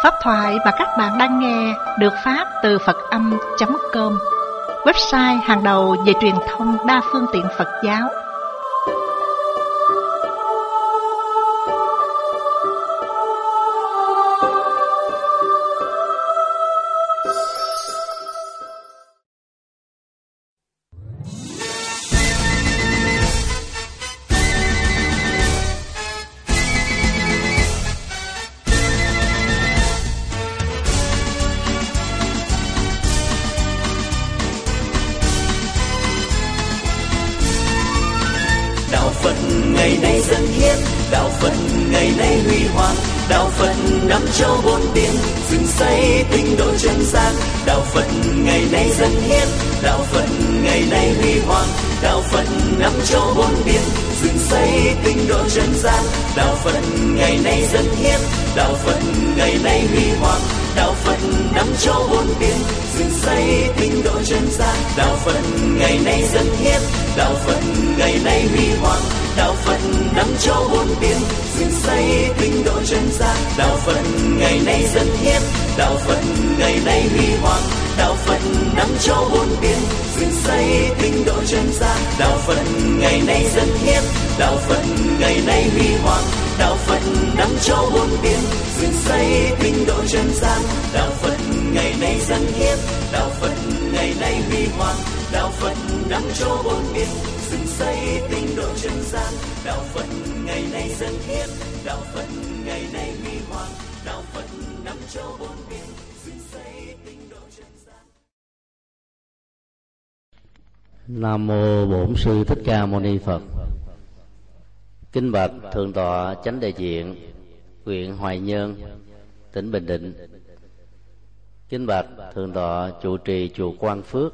Pháp thoại mà các bạn đang nghe được phát từ Phật-âm.com, website hàng đầu về truyền thông đa phương tiện Phật giáo. Ngày nay dân hiến, đạo Phật ngày nay huy hoàng, đạo Phật năm châu bốn biển, dựng xây tinh độ chân gian. Đạo Phật ngày nay dân hiến, đạo Phật ngày nay huy hoàng, đạo Phật năm châu bốn biển, dựng xây tinh độ chân gian. Đạo Phật ngày nay dân hiến, đạo Phật ngày nay huy hoàng, đạo Phật năm châu bốn biển, dựng xây tinh độ chân gian. Đạo Phật ngày nay dân hiến, đạo Phật ngày nay huy hoàng, đạo Phật năm châu bốn biển, dựng xây tinh độ chân gian. Đạo Phật ngày nay dân hiến, đạo Phật ngày nay huy hoàng, đạo Phật năm châu bốn biển, dựng xây tinh độ chân gian. Đạo Phật ngày nay dân hiến, đạo Phật ngày nay huy hoàng, đạo Phật năm châu bốn biển, dựng xây tinh độ chân gian. Đạo Phật ngày nay dân hiến, đạo Phật ngày nay huy hoàng, đạo Phật năm châu bốn biển, dựng xây tinh độ chân gian. Đạo Phật ngày nay dân hiến, đạo Phật ngày nay huy hoàng, đạo Phật năm châu bốn biển, dựng xây tinh độ chân gian. Nam mô Bổn Sư Thích Ca Mâu Ni Phật. Kính bạch Thượng tọa Chánh Đại Diện huyện Hoài Nhơn, tỉnh Bình Định. Kính bạch Thượng tọa trụ trì chùa Quang Phước.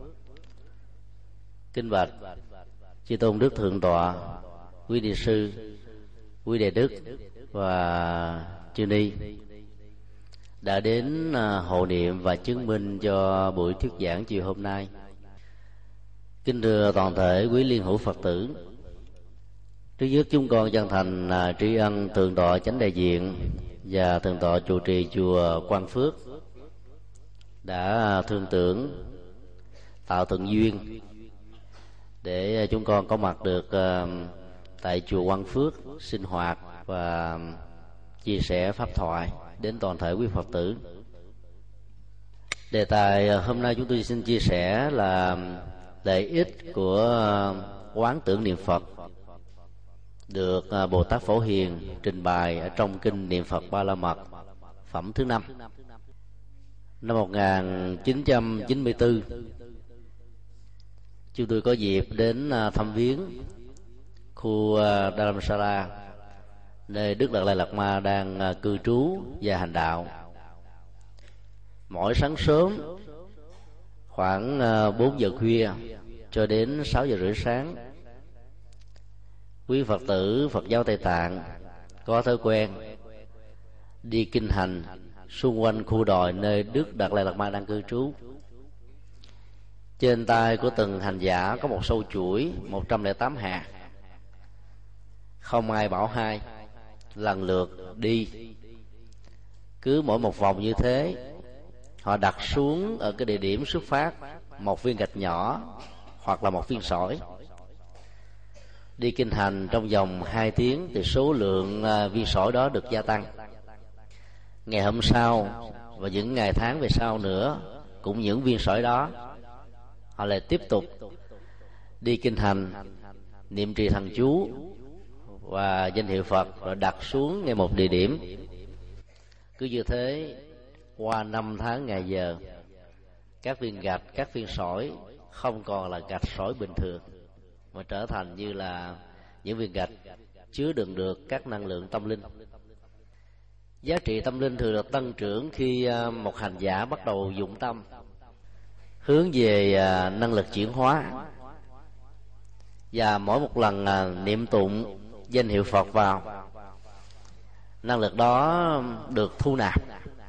Kính bạch Chư Tôn Đức Thượng tọa, quý ni sư, quý đệ đức và chư ni đã đến hộ niệm và chứng minh cho buổi thuyết giảng chiều hôm nay. Kính thưa toàn thể quý liên hữu Phật tử, trước nhất chúng con chân thành tri ân Thượng tọa Chánh Đại Diện và Thượng tọa trụ trì chùa Quang Phước đã thương tưởng tạo thuận duyên để chúng con có mặt được tại chùa Quang Phước sinh hoạt và chia sẻ pháp thoại đến toàn thể quý Phật tử. Đề tài hôm nay chúng tôi xin chia sẻ là lợi ích của quán tưởng niệm Phật, được Bồ Tát Phổ Hiền trình bày ở trong kinh Niệm Phật Ba La Mật phẩm thứ 5. Năm 1994, chúng tôi có dịp đến thăm viếng khu Dharamsala, nơi Đức Đạt Lai Lạt Ma đang cư trú và hành đạo. Mỗi sáng sớm khoảng 4 giờ khuya cho đến 6 giờ rưỡi sáng, quý Phật tử Phật giáo Tây Tạng có thói quen đi kinh hành xung quanh khu đồi nơi Đức Đạt Lai Lạt Ma đang cư trú. Trên tay của từng hành giả có một sâu chuỗi 108 hạt, không ai bảo hai, lần lượt đi. Cứ mỗi một vòng như thế, họ đặt xuống ở cái địa điểm xuất phát một viên gạch nhỏ hoặc là một viên sỏi. Đi kinh hành trong vòng 2 tiếng thì số lượng viên sỏi đó được gia tăng. Ngày hôm sau và những ngày tháng về sau nữa, cũng những viên sỏi đó họ lại tiếp tục đi kinh hành, niệm trì thần chú và danh hiệu Phật, rồi đặt xuống ngay một địa điểm. Cứ như thế qua 5 tháng ngày giờ, các viên gạch, các viên sỏi không còn là gạch sỏi bình thường, mà trở thành như là những viên gạch chứa đựng được các năng lượng tâm linh. Giá trị tâm linh thường được tăng trưởng khi một hành giả bắt đầu dụng tâm hướng về năng lực chuyển hóa, và mỗi một lần niệm tụng danh hiệu Phật vào, năng lực đó được thu nạp.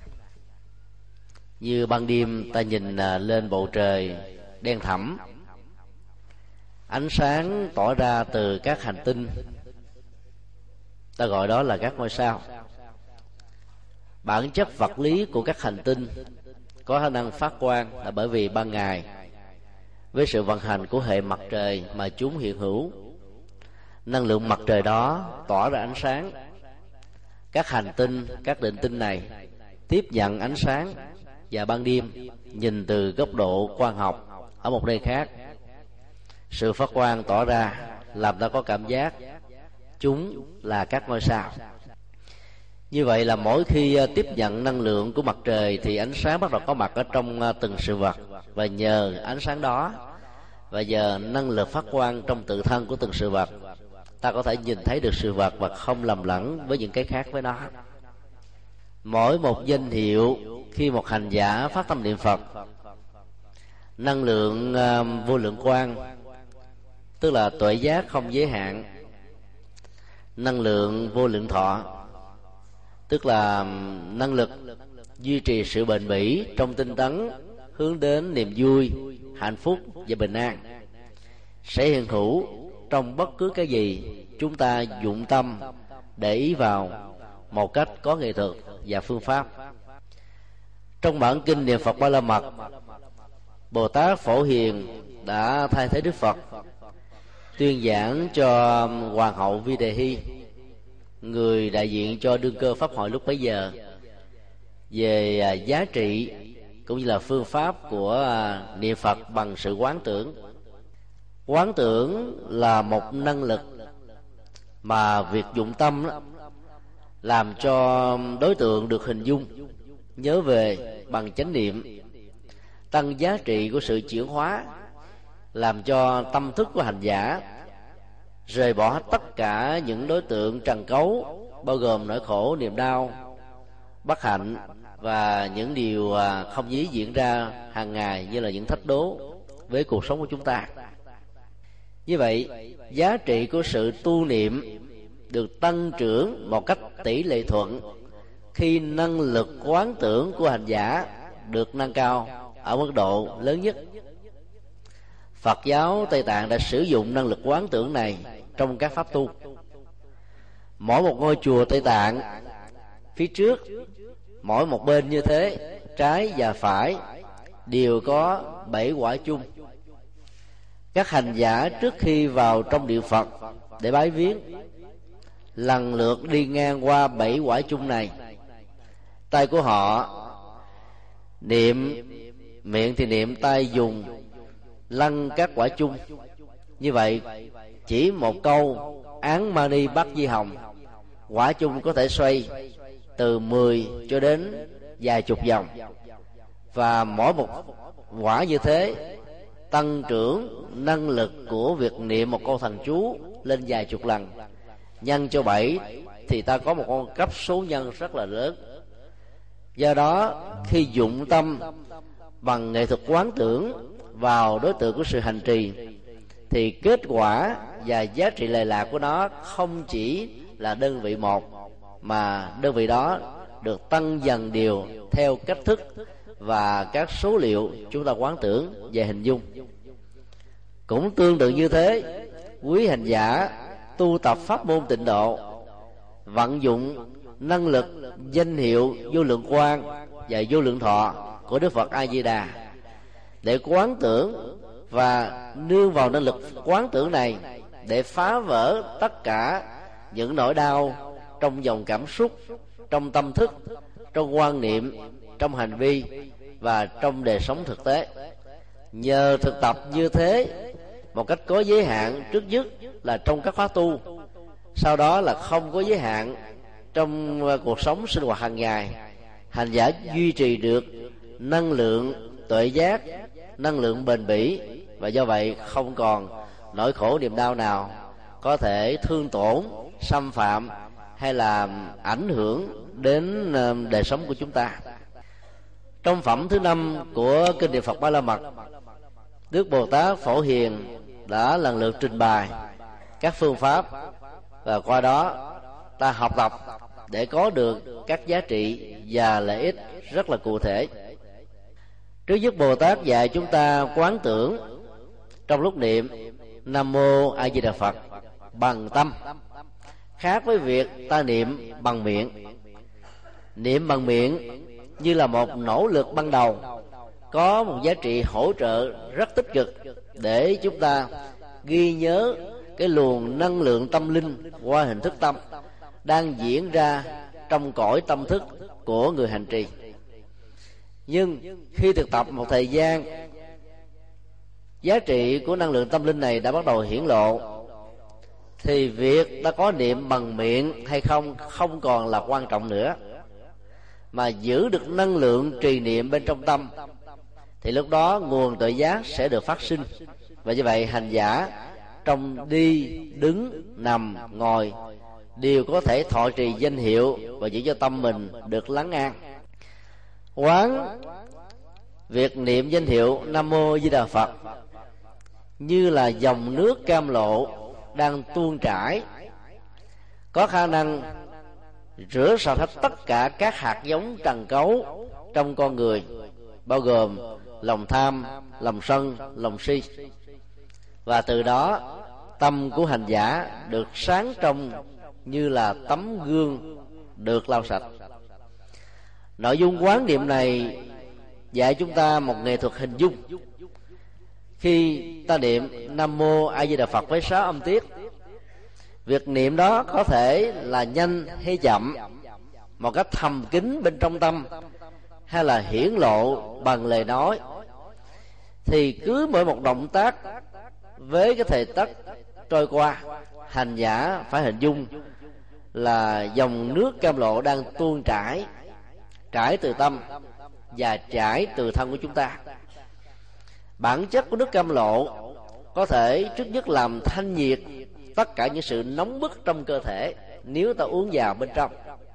Như ban đêm ta nhìn lên bầu trời đen thẳm, ánh sáng tỏ ra từ các hành tinh, ta gọi đó là các ngôi sao. Bản chất vật lý của các hành tinh có khả năng phát quang là bởi vì ban ngày với sự vận hành của hệ mặt trời mà chúng hiện hữu, năng lượng mặt trời đó tỏa ra ánh sáng. Các hành tinh, các định tinh này tiếp nhận ánh sáng và ban đêm nhìn từ góc độ quang học ở một nơi khác, sự phát quang tỏa ra làm ta có cảm giác chúng là các ngôi sao. Như vậy là mỗi khi tiếp nhận năng lượng của mặt trời thì ánh sáng bắt đầu có mặt ở trong từng sự vật, và nhờ ánh sáng đó và nhờ năng lực phát quang trong tự thân của từng sự vật, ta có thể nhìn thấy được sự vật và không lầm lẫn với những cái khác với nó. Mỗi một danh hiệu khi một hành giả phát tâm niệm Phật, năng lượng vô lượng quang, tức là tuệ giác không giới hạn, năng lượng vô lượng thọ, tức là năng lực duy trì sự bền bỉ trong tinh tấn hướng đến niềm vui, hạnh phúc và bình an, sẽ hiện hữu trong bất cứ cái gì chúng ta dụng tâm để ý vào một cách có nghệ thuật và phương pháp. Trong bản kinh Niệm Phật Ba La Mật, Bồ Tát Phổ Hiền đã thay thế Đức Phật tuyên giảng cho Hoàng hậu Vi Đề Hy, người đại diện cho đương cơ pháp hội lúc bấy giờ, về giá trị cũng như là phương pháp của niệm Phật bằng sự quán tưởng. Quán tưởng là một năng lực mà việc dụng tâm đó, làm cho đối tượng được hình dung, nhớ về bằng chánh niệm, tăng giá trị của sự chuyển hóa, làm cho tâm thức của hành giả rời bỏ tất cả những đối tượng trần cấu, bao gồm nỗi khổ, niềm đau, bất hạnh và những điều không dí diễn ra hàng ngày như là những thách đố với cuộc sống của chúng ta. Như vậy, giá trị của sự tu niệm được tăng trưởng một cách tỷ lệ thuận khi năng lực quán tưởng của hành giả được nâng cao ở mức độ lớn nhất. Phật giáo Tây Tạng đã sử dụng năng lực quán tưởng này trong các pháp tu. Mỗi một ngôi chùa Tây Tạng phía trước, mỗi một bên như thế, trái và phải, đều có 7 quả chung. Các hành giả trước khi vào trong điện Phật để bái viếng, lần lượt đi ngang qua 7 quả chung này. Tay của họ niệm, miệng thì niệm, tay dùng lăn các quả chung. Như vậy, chỉ một câu Án Mani Bát Di Hồng, quả chung có thể xoay từ 10 cho đến vài chục vòng. Và mỗi một quả như thế tăng trưởng năng lực của việc niệm một câu thần chú lên vài chục lần. Nhân cho 7 thì ta có một con cấp số nhân rất là lớn. Do đó, khi dụng tâm bằng nghệ thuật quán tưởng vào đối tượng của sự hành trì, thì kết quả và giá trị lệ lạc của nó không chỉ là đơn vị một, mà đơn vị đó được tăng dần đều theo cách thức và các số liệu chúng ta quán tưởng về hình dung. Cũng tương tự như thế, quý hành giả tu tập pháp môn tịnh độ, vận dụng năng lực danh hiệu vô lượng quang và vô lượng thọ của Đức Phật A Di Đà để quán tưởng, và nương vào năng lực quán tưởng này để phá vỡ tất cả những nỗi đau trong dòng cảm xúc, trong tâm thức, trong quan niệm, trong hành vi và trong đời sống thực tế. Nhờ thực tập như thế một cách có giới hạn, trước nhất là trong các khóa tu, sau đó là không có giới hạn trong cuộc sống sinh hoạt hàng ngày, hành giả duy trì được năng lượng tuệ giác, năng lượng bền bỉ, và do vậy không còn nỗi khổ niềm đau nào có thể thương tổn, xâm phạm hay là ảnh hưởng đến đời sống của chúng ta. Trong phẩm thứ 5 của kinh Niệm Phật Ba La Mật, Đức Bồ Tát Phổ Hiền đã lần lượt trình bày các phương pháp, và qua đó ta học tập để có được các giá trị và lợi ích rất là cụ thể. Trước nhất, Bồ Tát dạy chúng ta quán tưởng trong lúc niệm Nam Mô A Di Đà Phật bằng tâm, khác với việc ta niệm bằng miệng. Niệm bằng miệng như là một nỗ lực ban đầu, có một giá trị hỗ trợ rất tích cực để chúng ta ghi nhớ cái luồng năng lượng tâm linh qua hình thức tâm đang diễn ra trong cõi tâm thức của người hành trì. Nhưng khi thực tập một thời gian, giá trị của năng lượng tâm linh này đã bắt đầu hiển lộ, thì việc đã có niệm bằng miệng hay không còn là quan trọng nữa, mà giữ được năng lượng trì niệm bên trong tâm, thì lúc đó nguồn tuệ giác sẽ được phát sinh. Và như vậy hành giả trong đi, đứng, nằm, ngồi đều có thể thọ trì danh hiệu và giữ cho tâm mình được lắng an. Quán việc niệm danh hiệu Nam Mô Di Đà Phật như là dòng nước cam lộ đang tuôn trải, có khả năng rửa sạch hết tất cả các hạt giống trần cấu trong con người, bao gồm lòng tham, lòng sân, lòng si. Và từ đó tâm của hành giả được sáng trong như là tấm gương được lau sạch. Nội dung quán niệm này dạy chúng ta một nghệ thuật hình dung. Khi ta niệm Nam Mô A Di Đà Phật với 6 âm tiết, việc niệm đó có thể là nhanh hay chậm, một cách thầm kín bên trong tâm, hay là hiển lộ bằng lời nói, thì cứ mỗi một động tác với cái thời tất trôi qua, hành giả phải hình dung là dòng nước cam lộ đang tuôn trải từ tâm và trải từ thân của chúng ta. Bản chất của nước cam lộ có thể trước nhất làm thanh nhiệt tất cả những sự nóng bức trong cơ thể nếu ta uống vào bên trong.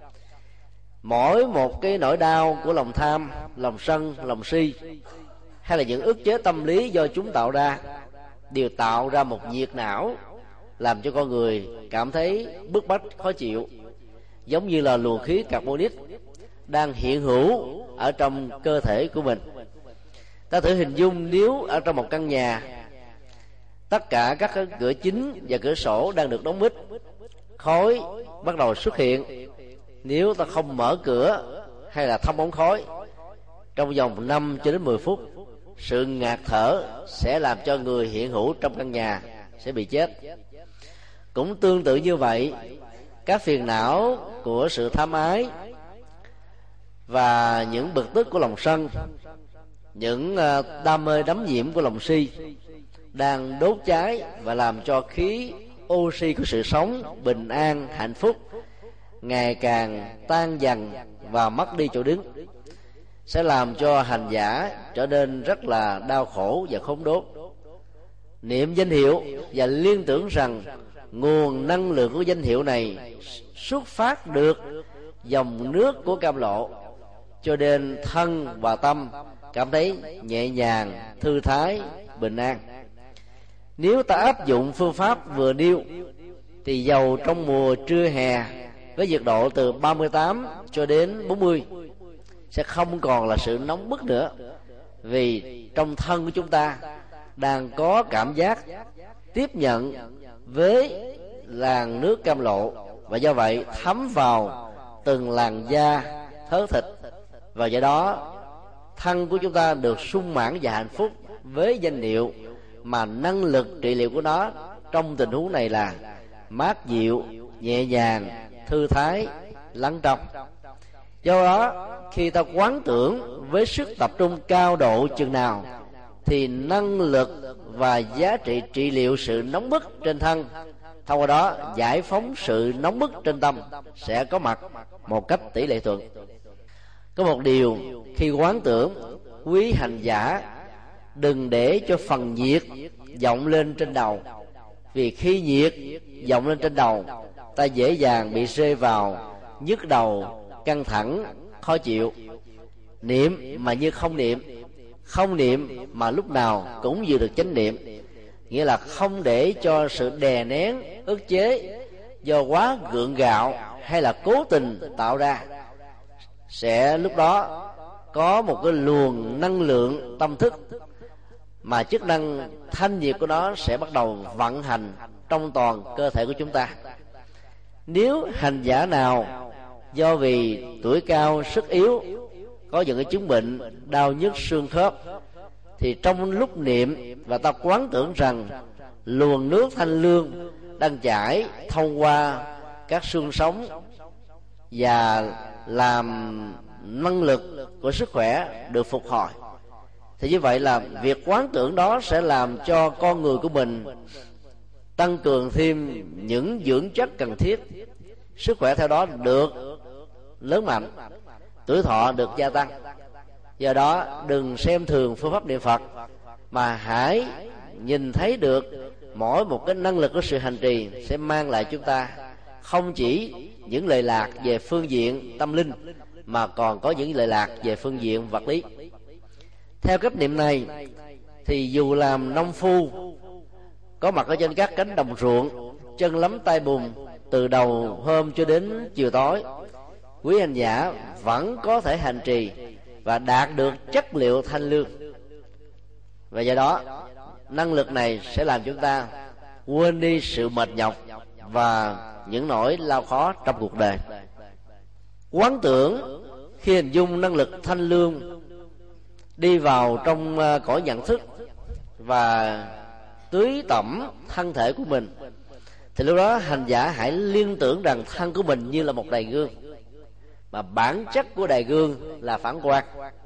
Mỗi một cái nỗi đau của lòng tham, lòng sân, lòng si, hay là những ức chế tâm lý do chúng tạo ra, đều tạo ra một nhiệt não làm cho con người cảm thấy bức bách, khó chịu, giống như là luồng khí carbonic đang hiện hữu ở trong cơ thể của mình. Ta thử hình dung nếu ở trong một căn nhà, tất cả các cửa chính và cửa sổ đang được đóng mít, khói bắt đầu xuất hiện. Nếu ta không mở cửa hay là thông ống khói trong vòng 5 cho đến 10 phút, sự ngạt thở sẽ làm cho người hiện hữu trong căn nhà sẽ bị chết. Cũng tương tự như vậy, các phiền não của sự tham ái và những bực tức của lòng sân, những đam mê đắm nhiễm của lòng si đang đốt cháy và làm cho khí oxy của sự sống, bình an, hạnh phúc ngày càng tan dần và mất đi chỗ đứng, sẽ làm cho hành giả trở nên rất là đau khổ và khốn đốn. Niệm danh hiệu và liên tưởng rằng nguồn năng lượng của danh hiệu này xuất phát được dòng nước của cam lộ, cho nên thân và tâm cảm thấy nhẹ nhàng, thư thái, bình an. Nếu ta áp dụng phương pháp vừa nêu, thì dầu trong mùa trưa hè với nhiệt độ từ 38 cho đến 40 sẽ không còn là sự nóng bức nữa, vì trong thân của chúng ta đang có cảm giác tiếp nhận với làn nước cam lộ, và do vậy thấm vào từng làn da, thớ thịt, và do đó thân của chúng ta được sung mãn và hạnh phúc với danh hiệu mà năng lực trị liệu của nó trong tình huống này là mát dịu, nhẹ nhàng, thư thái, lắng trong. Do đó khi ta quán tưởng với sức tập trung cao độ chừng nào, thì năng lực và giá trị trị liệu sự nóng bức trên thân, thông qua đó giải phóng sự nóng bức trên tâm, sẽ có mặt một cách tỷ lệ thuận. Có một điều khi quán tưởng, quý hành giả đừng để cho phần nhiệt vọng lên trên đầu, vì khi nhiệt vọng lên trên đầu, ta dễ dàng bị rơi vào nhức đầu, căng thẳng, khó chịu. Niệm mà như không niệm, không niệm mà lúc nào cũng vừa được chánh niệm, nghĩa là không để cho sự đè nén, ức chế do quá gượng gạo hay là cố tình tạo ra, sẽ lúc đó có một cái luồng năng lượng tâm thức mà chức năng thanh nhiệt của nó sẽ bắt đầu vận hành trong toàn cơ thể của chúng ta. Nếu hành giả nào do vì tuổi cao sức yếu, có những cái chứng bệnh đau nhức xương khớp, thì trong lúc niệm và ta quán tưởng rằng luồng nước thanh lương đang chảy thông qua các xương sống và làm năng lực của sức khỏe được phục hồi, thì như vậy là việc quán tưởng đó sẽ làm cho con người của mình tăng cường thêm những dưỡng chất cần thiết, sức khỏe theo đó được lớn mạnh, tuổi thọ được gia tăng. Do đó đừng xem thường phương pháp niệm Phật, mà hãy nhìn thấy được mỗi một cái năng lực của sự hành trì sẽ mang lại chúng ta không chỉ những lệ lạc về phương diện tâm linh, mà còn có những lệ lạc về phương diện vật lý. Theo cách niệm này thì dù làm nông phu có mặt ở trên các cánh đồng ruộng, chân lấm tay bùn từ đầu hôm cho đến chiều tối, quý hành giả vẫn có thể hành trì và đạt được chất liệu thanh lương. Và do đó năng lực này sẽ làm chúng ta quên đi sự mệt nhọc và những nỗi lao khó trong cuộc đời. Quán tưởng khi hình dung năng lực thanh lương đi vào trong cõi nhận thức và tưới tẩm thân thể của mình, thì lúc đó hành giả hãy liên tưởng rằng thân của mình như là một đài gương, mà bản chất của đài gương là phản quang.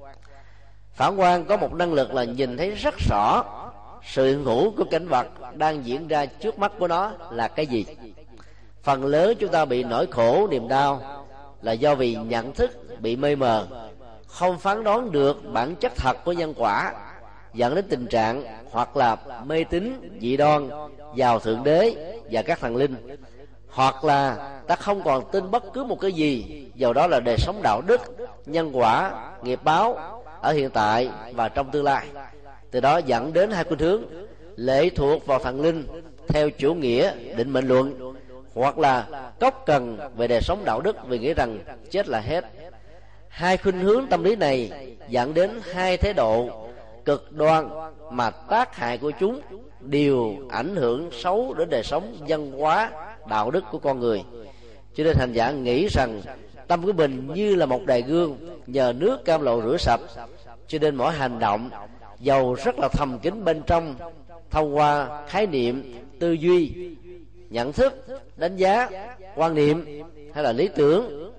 Phản quang có một năng lực là nhìn thấy rất rõ sự hiện hữu của cảnh vật đang diễn ra trước mắt của nó là cái gì. Phần lớn chúng ta bị nỗi khổ niềm đau là do vì nhận thức bị mê mờ, không phán đoán được bản chất thật của nhân quả, dẫn đến tình trạng hoặc là mê tín dị đoan vào thượng đế và các thần linh, hoặc là ta không còn tin bất cứ một cái gì, dầu đó là đời sống đạo đức, nhân quả, nghiệp báo ở hiện tại và trong tương lai. Từ đó dẫn đến hai khuynh hướng: lệ thuộc vào thần linh theo chủ nghĩa định mệnh luận, hoặc là cốc cần về đời sống đạo đức vì nghĩ rằng chết là hết. Hai khuynh hướng tâm lý này dẫn đến hai thái độ cực đoan, mà tác hại của chúng đều ảnh hưởng xấu đến đời sống văn hóa đạo đức của con người. Cho nên hành giả nghĩ rằng tâm của mình như là một đài gương nhờ nước cam lộ rửa sạch, cho nên mỗi hành động dầu rất là thầm kín bên trong, thông qua khái niệm, tư duy, nhận thức, đánh giá, quan niệm hay là lý tưởng,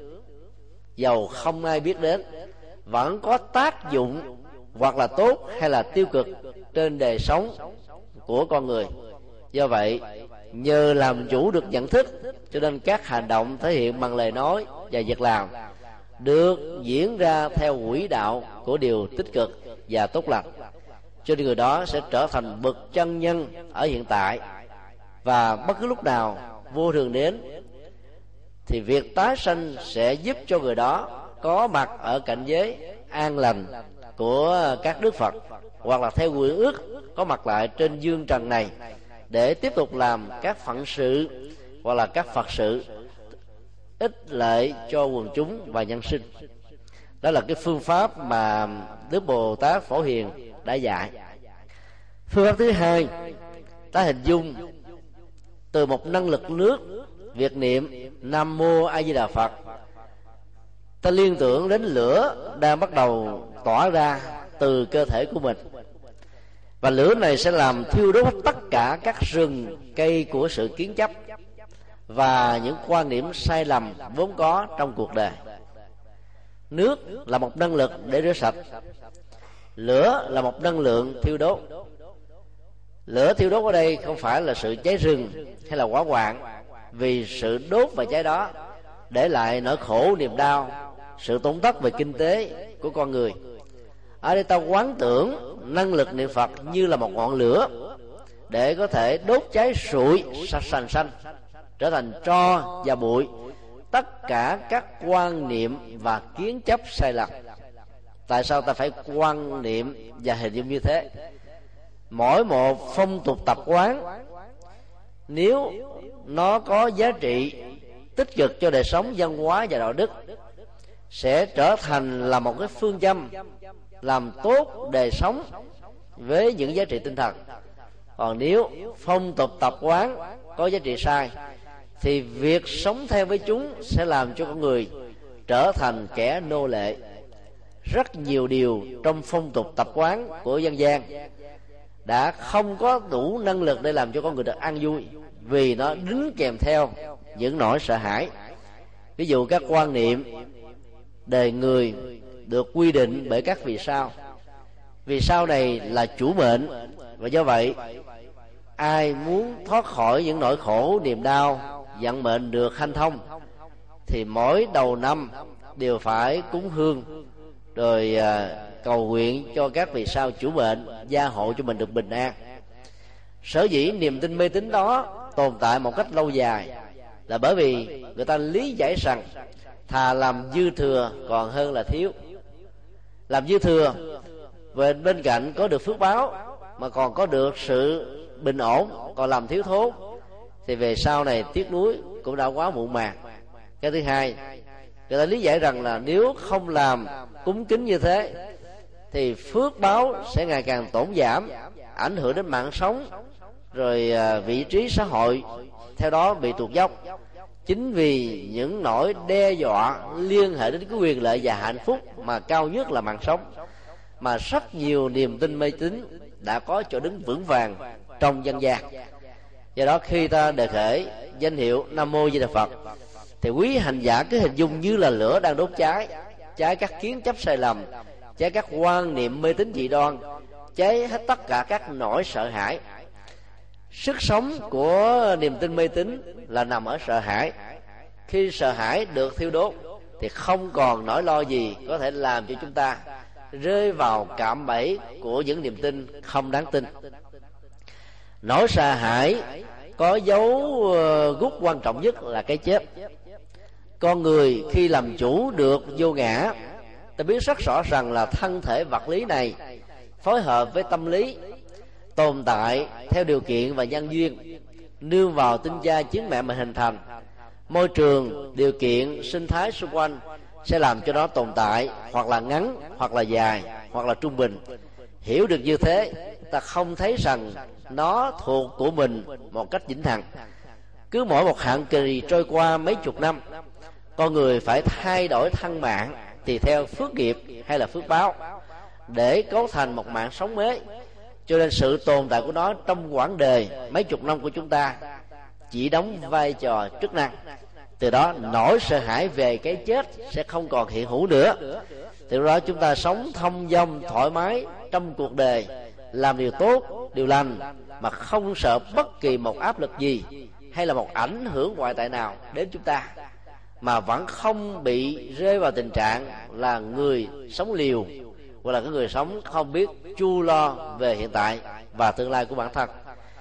dầu không ai biết đến, vẫn có tác dụng hoặc là tốt hay là tiêu cực trên đời sống của con người. Do vậy, nhờ làm chủ được nhận thức, cho nên các hành động thể hiện bằng lời nói và việc làm được diễn ra theo quỹ đạo của điều tích cực và tốt lành. Cho nên người đó sẽ trở thành bậc chân nhân ở hiện tại, và bất cứ lúc nào vô thường đến thì việc tái sanh sẽ giúp cho người đó có mặt ở cảnh giới an lành của các đức Phật, hoặc là theo nguyện ước có mặt lại trên dương trần này để tiếp tục làm các phận sự hoặc là các Phật sự ích lợi cho quần chúng và nhân sinh. Đó là cái phương pháp mà Đức Bồ Tát Phổ Hiền đã dạy. Phương pháp thứ hai, ta hình dung từ một năng lực nước, việc niệm Nam Mô A Di Đà Phật, ta liên tưởng đến lửa đang bắt đầu tỏa ra từ cơ thể của mình, và lửa này sẽ làm thiêu đốt tất cả các rừng cây của sự kiến chấp và những quan điểm sai lầm vốn có trong cuộc đời. Nước là một năng lực để rửa sạch, lửa là một năng lượng thiêu đốt. Lửa thiêu đốt ở đây không phải là sự cháy rừng hay là hỏa hoạn, vì sự đốt và cháy đó để lại nỗi khổ niềm đau, sự tổn thất về kinh tế của con người. Ở đây ta quán tưởng năng lực niệm Phật như là một ngọn lửa để có thể đốt cháy sụi sành xanh, trở thành tro và bụi tất cả các quan niệm và kiến chấp sai lầm. Tại sao ta phải quan niệm và hình dung như thế? Mỗi một phong tục tập quán, nếu nó có giá trị tích cực cho đời sống văn hóa và đạo đức, sẽ trở thành là một cái phương châm làm tốt đời sống với những giá trị tinh thần. Còn nếu phong tục tập quán có giá trị sai, thì việc sống theo với chúng sẽ làm cho con người trở thành kẻ nô lệ. Rất nhiều điều trong phong tục tập quán của dân gian đã không có đủ năng lực để làm cho con người được an vui, vì nó đính kèm theo những nỗi sợ hãi. Ví dụ các quan niệm đời người được quy định bởi các vì sao. Vì sao này là chủ mệnh, và do vậy ai muốn thoát khỏi những nỗi khổ niềm đau, vận mệnh được hanh thông, thì mỗi đầu năm đều phải cúng hương, rồi cầu nguyện cho các vì sao chủ mệnh gia hộ cho mình được bình an. Sở dĩ niềm tin mê tín đó tồn tại một cách lâu dài là bởi vì người ta lý giải rằng thà làm dư thừa còn hơn là thiếu. Làm dư thừa về bên cạnh có được phước báo, mà còn có được sự bình ổn, còn làm thiếu thốn thì về sau này tiếc nuối cũng đã quá muộn màng. Cái thứ hai, người ta lý giải rằng là nếu không làm cúng kính như thế thì phước báo sẽ ngày càng tổn giảm, ảnh hưởng đến mạng sống, rồi vị trí xã hội theo đó bị tuột dốc. Chính vì những nỗi đe dọa liên hệ đến cái quyền lợi và hạnh phúc mà cao nhất là mạng sống, mà rất nhiều niềm tin mê tín đã có chỗ đứng vững vàng trong dân gian. Do đó khi ta đề khởi danh hiệu Nam Mô Di Đà Phật thì quý hành giả cứ hình dung như là lửa đang đốt cháy, cháy các kiến chấp sai lầm, cháy các quan niệm mê tín dị đoan, cháy hết tất cả các nỗi sợ hãi. Sức sống của niềm tin mê tín là nằm ở sợ hãi. Khi sợ hãi được thiêu đốt thì không còn nỗi lo gì có thể làm cho chúng ta rơi vào cạm bẫy của những niềm tin không đáng tin. Nỗi sợ hãi có dấu gút quan trọng nhất là cái chết. Con người khi làm chủ được vô ngã, ta biết rất rõ rằng là thân thể vật lý này phối hợp với tâm lý tồn tại theo điều kiện và nhân duyên, nương vào tinh cha trứng mẹ mà hình thành. Môi trường, điều kiện, sinh thái xung quanh sẽ làm cho nó tồn tại, hoặc là ngắn, hoặc là dài, hoặc là trung bình. Hiểu được như thế, ta không thấy rằng nó thuộc của mình một cách vĩnh hằng. Cứ mỗi một hạn kỳ trôi qua mấy chục năm, con người phải thay đổi thân mạng tùy theo phước nghiệp hay là phước báo để cấu thành một mạng sống mới. Cho nên sự tồn tại của nó trong quãng đời mấy chục năm của chúng ta chỉ đóng vai trò chức năng. Từ đó nỗi sợ hãi về cái chết sẽ không còn hiện hữu nữa. Từ đó chúng ta sống thông dong thoải mái trong cuộc đời, làm điều tốt, điều lành mà không sợ bất kỳ một áp lực gì hay là một ảnh hưởng ngoại tại nào đến chúng ta, mà vẫn không bị rơi vào tình trạng là người sống liều, hoặc là cái người sống không biết chu lo về hiện tại và tương lai của bản thân.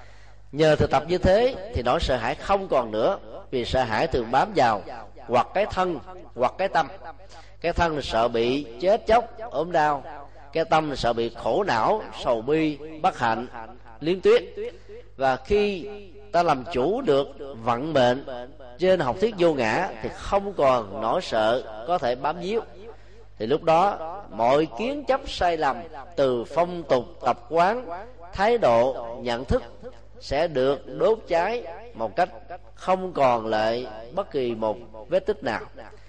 Nhờ thực tập như thế thì nỗi sợ hãi không còn nữa, vì sợ hãi thường bám vào hoặc cái thân hoặc cái tâm. Cái thân là sợ bị chết chóc, ốm đau. Cái tâm là sợ bị khổ não, sầu bi, bất hạnh, liên tuyết. Và khi ta làm chủ được vận mệnh trên học thuyết vô ngã thì không còn nỗi sợ có thể bám víu. Thì lúc đó mọi kiến chấp sai lầm từ phong tục tập quán, thái độ, nhận thức sẽ được đốt cháy một cách không còn lại bất kỳ một vết tích nào.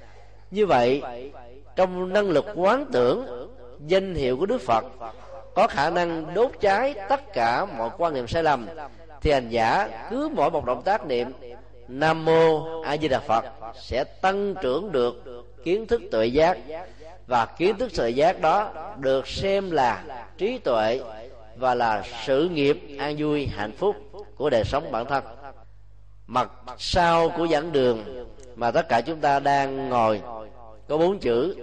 Như vậy, trong năng lực quán tưởng, danh hiệu của Đức Phật có khả năng đốt cháy tất cả mọi quan niệm sai lầm. Thì hành giả cứ mỗi một động tác niệm Nam Mô A Di Đà Phật sẽ tăng trưởng được kiến thức tuệ giác, và kiến thức tuệ giác đó được xem là trí tuệ và là sự nghiệp an vui hạnh phúc của đời sống bản thân. Mặt sau của giảng đường mà tất cả chúng ta đang ngồi có 4 chữ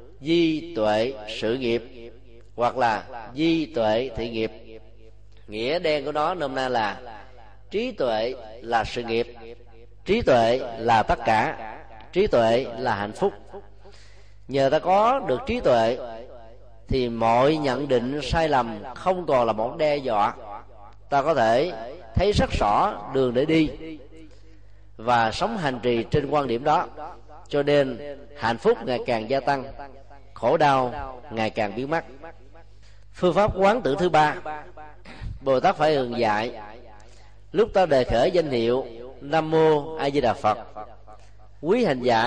di tuệ sự nghiệp, hoặc là di tuệ thị nghiệp. Nghĩa đen của nó nôm na là trí tuệ là sự nghiệp, trí tuệ là tất cả, trí tuệ là hạnh phúc. Nhờ ta có được trí tuệ thì mọi nhận định sai lầm không còn là một đe dọa. Ta có thể thấy rất rõ đường để đi và sống hành trì trên quan điểm đó. Cho nên hạnh phúc ngày càng gia tăng, khổ đau ngày càng biến mất. Phương pháp quán tưởng thứ ba, Bồ Tát phải thường dạy lúc ta đề khởi danh hiệu Nam Mô A Di Đà Phật, quý hành giả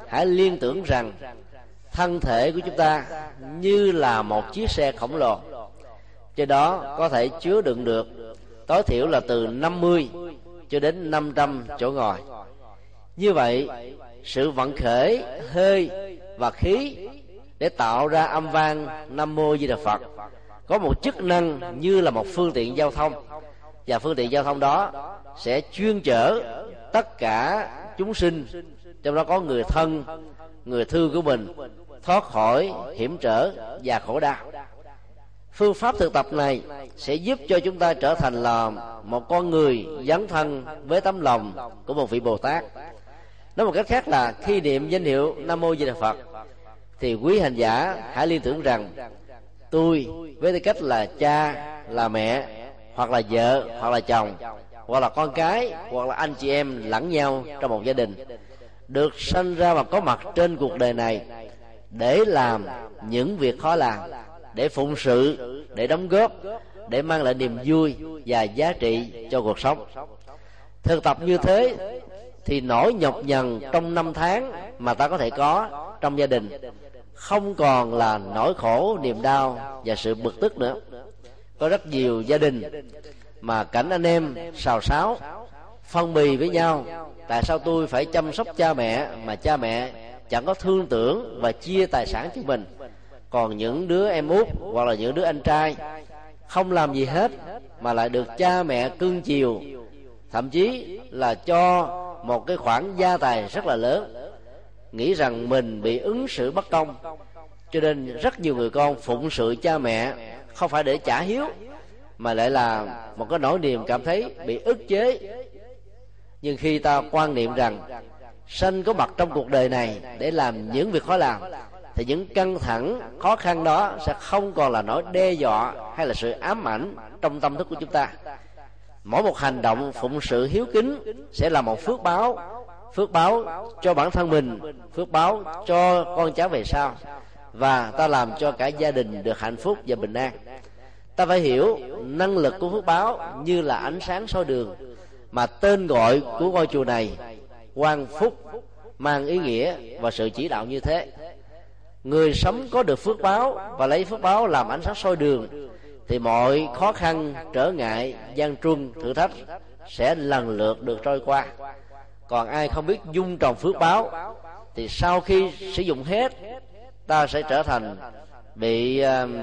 hãy liên tưởng rằng thân thể của chúng ta như là một chiếc xe khổng lồ, trên đó có thể chứa đựng được tối thiểu là từ 50 cho đến 500 chỗ ngồi. Như vậy, sự vận khởi hơi và khí để tạo ra âm vang Nam Mô Di Đà Phật có một chức năng như là một phương tiện giao thông, và phương tiện giao thông đó sẽ chuyên chở tất cả chúng sinh, trong đó có người thân, người thương của mình, thoát khỏi hiểm trở và khổ đau. Phương pháp thực tập này sẽ giúp cho chúng ta trở thành là một con người dấn thân với tấm lòng của một vị Bồ Tát. Nói một cách khác là khi niệm danh hiệu Nam Mô Di Đà Phật thì quý hành giả hãy liên tưởng rằng tôi với tư cách là cha, là mẹ, hoặc là vợ, hoặc là chồng, hoặc là con cái, hoặc là anh chị em lẫn nhau trong một gia đình, được sanh ra và có mặt trên cuộc đời này để làm những việc khó làm, để phụng sự, để đóng góp, để mang lại niềm vui và giá trị cho cuộc sống. Thực tập như thế thì nỗi nhọc nhằn trong năm tháng mà ta có thể có trong gia đình không còn là nỗi khổ, niềm đau và sự bực tức nữa. Có rất nhiều gia đình mà cảnh anh em xào xáo, phân bì với nhau: tại sao tôi phải chăm sóc cha mẹ mà cha mẹ chẳng có thương tưởng và chia tài sản cho mình, còn những đứa em út hoặc là những đứa anh trai không làm gì hết mà lại được cha mẹ cưng chiều, thậm chí là cho một cái khoản gia tài rất là lớn, nghĩ rằng mình bị ứng xử bất công. Cho nên rất nhiều người con phụng sự cha mẹ không phải để trả hiếu, mà lại là một cái nỗi niềm cảm thấy bị ức chế. Nhưng khi ta quan niệm rằng sanh có mặt trong cuộc đời này để làm những việc khó làm, thì những căng thẳng, khó khăn đó sẽ không còn là nỗi đe dọa hay là sự ám ảnh trong tâm thức của chúng ta. Mỗi một hành động phụng sự hiếu kính sẽ là một phước báo cho bản thân mình, phước báo cho con cháu về sau, và ta làm cho cả gia đình được hạnh phúc và bình an. Ta phải hiểu năng lực của phước báo như là ánh sáng soi đường, mà tên gọi của ngôi chùa này, Quang Phúc, mang ý nghĩa và sự chỉ đạo như thế. Người sống có được phước báo và lấy phước báo làm ánh sáng soi đường thì mọi khó khăn, trở ngại, gian truân, thử thách sẽ lần lượt được trôi qua. Còn ai không biết dung trồng phước báo thì sau khi sử dụng hết, ta sẽ trở thành bị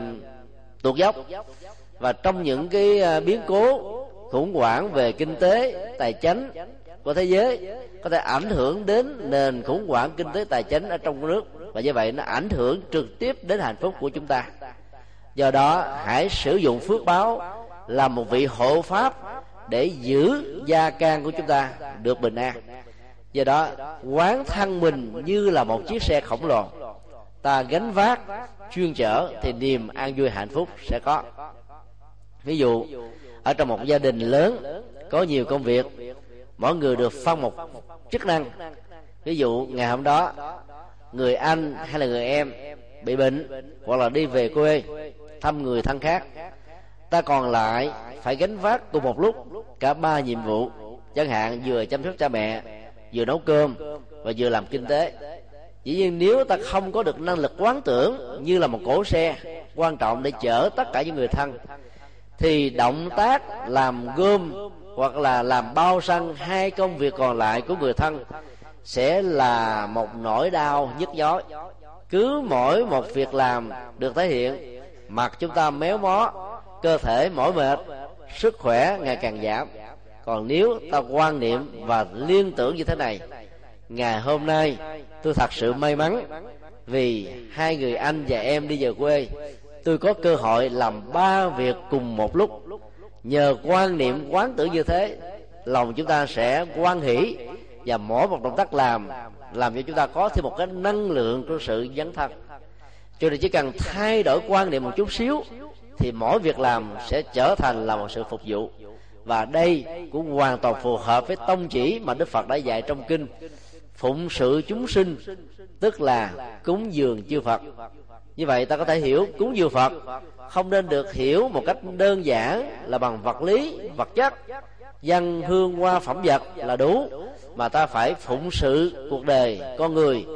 tuột dốc. Và trong những cái biến cố khủng hoảng về kinh tế, tài chính của thế giới có thể ảnh hưởng đến nền khủng hoảng kinh tế tài chính ở trong nước, và như vậy nó ảnh hưởng trực tiếp đến hạnh phúc của chúng ta. Do đó hãy sử dụng phước báo là một vị hộ pháp để giữ gia can của chúng ta được bình an. Do đó quán thân mình như là một chiếc xe khổng lồ, ta gánh vác, chuyên chở thì niềm an vui hạnh phúc sẽ có. Ví dụ ở trong một gia đình lớn có nhiều công việc, mỗi người được phân một chức năng. Ví dụ ngày hôm đó người anh hay là người em bị bệnh hoặc là đi về quê thăm người thân khác, ta còn lại phải gánh vác cùng một lúc cả 3 nhiệm vụ, chẳng hạn vừa chăm sóc cha mẹ, vừa nấu cơm và vừa làm kinh tế. Dĩ nhiên nếu ta không có được năng lực quán tưởng như là một cỗ xe quan trọng để chở tất cả những người thân, thì động tác làm gom hoặc là làm bao xăng 2 công việc còn lại của người thân sẽ là một nỗi đau nhức nhối. Cứ mỗi một việc làm được thể hiện, mặt chúng ta méo mó, cơ thể mỏi mệt, sức khỏe ngày càng giảm. Còn nếu ta quan niệm và liên tưởng như thế này: ngày hôm nay tôi thật sự may mắn vì 2 người anh và em đi về quê, tôi có cơ hội làm 3 việc cùng một lúc. Nhờ quan niệm quán tưởng như thế, lòng chúng ta sẽ hoan hỷ, và mỗi một động tác làm cho chúng ta có thêm một cái năng lượng của sự dấn thân. Cho nên chỉ cần thay đổi quan niệm một chút xíu thì mỗi việc làm sẽ trở thành là một sự phục vụ. Và đây cũng hoàn toàn phù hợp với tông chỉ mà Đức Phật đã dạy trong kinh: phụng sự chúng sinh, tức là cúng dường chư Phật. Như vậy ta có thể hiểu cúng dường Phật không nên được hiểu một cách đơn giản là bằng vật lý, vật chất, dâng hương hoa phẩm vật là đủ, mà ta phải phụng sự cuộc đời con người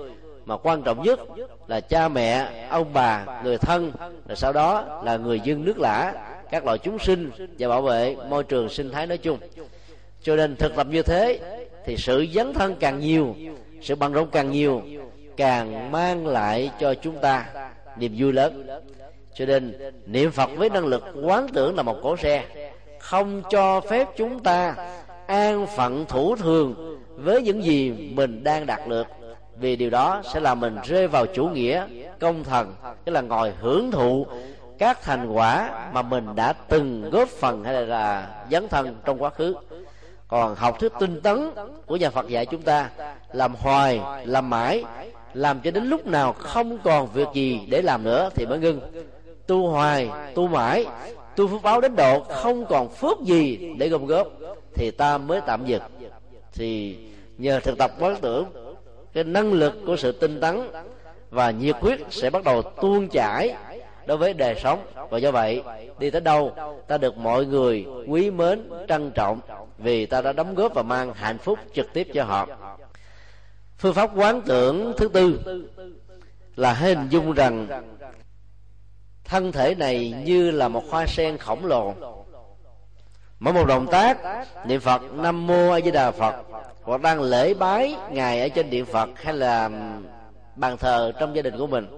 mà quan trọng nhất là cha mẹ, ông bà, người thân, rồi sau đó là người dân nước lã, các loại chúng sinh, và bảo vệ môi trường sinh thái nói chung. Cho nên thực tập như thế thì sự dấn thân càng nhiều, sự bận rộn càng nhiều, càng mang lại cho chúng ta niềm vui lớn. Cho nên niệm Phật với năng lực quán tưởng là một cỗ xe, không cho phép chúng ta an phận thủ thường với những gì mình đang đạt được, vì điều đó sẽ làm mình rơi vào chủ nghĩa công thần, tức là ngồi hưởng thụ các thành quả mà mình đã từng góp phần hay là dấn thân trong quá khứ. Còn học thuyết tinh tấn của nhà Phật dạy chúng ta làm hoài, làm mãi, làm cho đến lúc nào không còn việc gì để làm nữa thì mới ngưng. Tu hoài, tu mãi, tu phước báo đến độ không còn phước gì để gom góp thì ta mới tạm dừng. Thì nhờ thực tập quán tưởng, cái năng lực của sự tinh tấn và nhiệt huyết sẽ bắt đầu tuôn chảy đối với đời sống, và do vậy đi tới đâu ta được mọi người quý mến, trân trọng, vì ta đã đóng góp và mang hạnh phúc trực tiếp cho họ. Phương pháp quán tưởng thứ tư là hình dung rằng thân thể này như là một hoa sen khổng lồ. Mỗi một động tác niệm Phật Nam Mô A Di Đà Phật, hoặc đang lễ bái ngài ở trên điện Phật hay là bàn thờ trong gia đình của mình,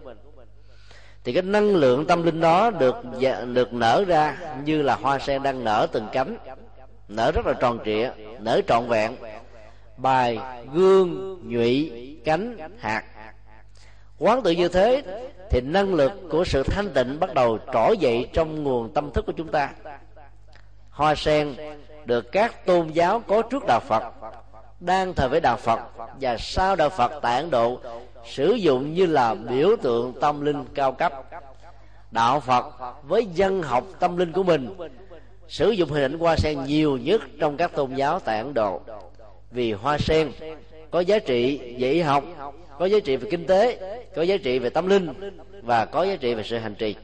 thì cái năng lượng tâm linh đó được nở ra như là hoa sen đang nở từng cánh, nở rất là tròn trịa, nở trọn vẹn, bài, gương, nhụy, cánh, hạt. Quán tự như thế thì năng lực của sự thanh tịnh bắt đầu trỗi dậy trong nguồn tâm thức của chúng ta. Hoa sen được các tôn giáo có trước đạo Phật, đang thờ với đạo Phật và sau đạo Phật tại Ấn Độ sử dụng như là biểu tượng tâm linh cao cấp. Đạo Phật với dân học tâm linh của mình sử dụng hình ảnh hoa sen nhiều nhất trong các tôn giáo tại Ấn Độ, vì hoa sen có giá trị về y học, có giá trị về kinh tế, có giá trị về tâm linh và có giá trị về sự hành trì.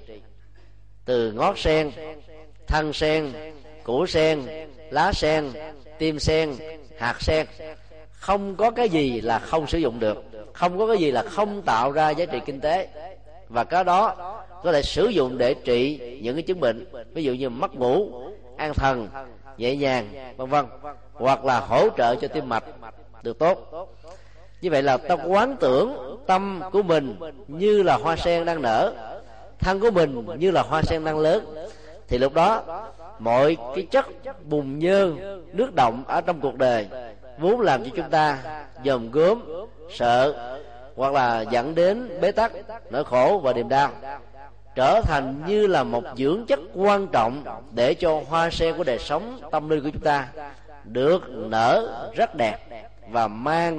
Từ ngót sen, thân sen, củ sen, lá sen, tim sen, hạt sen, không có cái gì là không sử dụng được, không có cái gì là không tạo ra giá trị kinh tế, và cái đó có thể sử dụng để trị những cái chứng bệnh, ví dụ như mất ngủ, an thần, nhẹ nhàng, vân vân, hoặc là hỗ trợ cho tim mạch được tốt. Như vậy là ta quán tưởng tâm của mình như là hoa sen đang nở, thân của mình như là hoa sen đang lớn, thì lúc đó mọi cái chất bùn nhơ, nước động ở trong cuộc đời vốn làm cho chúng ta dòm gớm, sợ, hoặc là dẫn đến bế tắc, nỗi khổ và niềm đau, trở thành như là một dưỡng chất quan trọng để cho hoa sen của đời sống tâm linh của chúng ta được nở rất đẹp và mang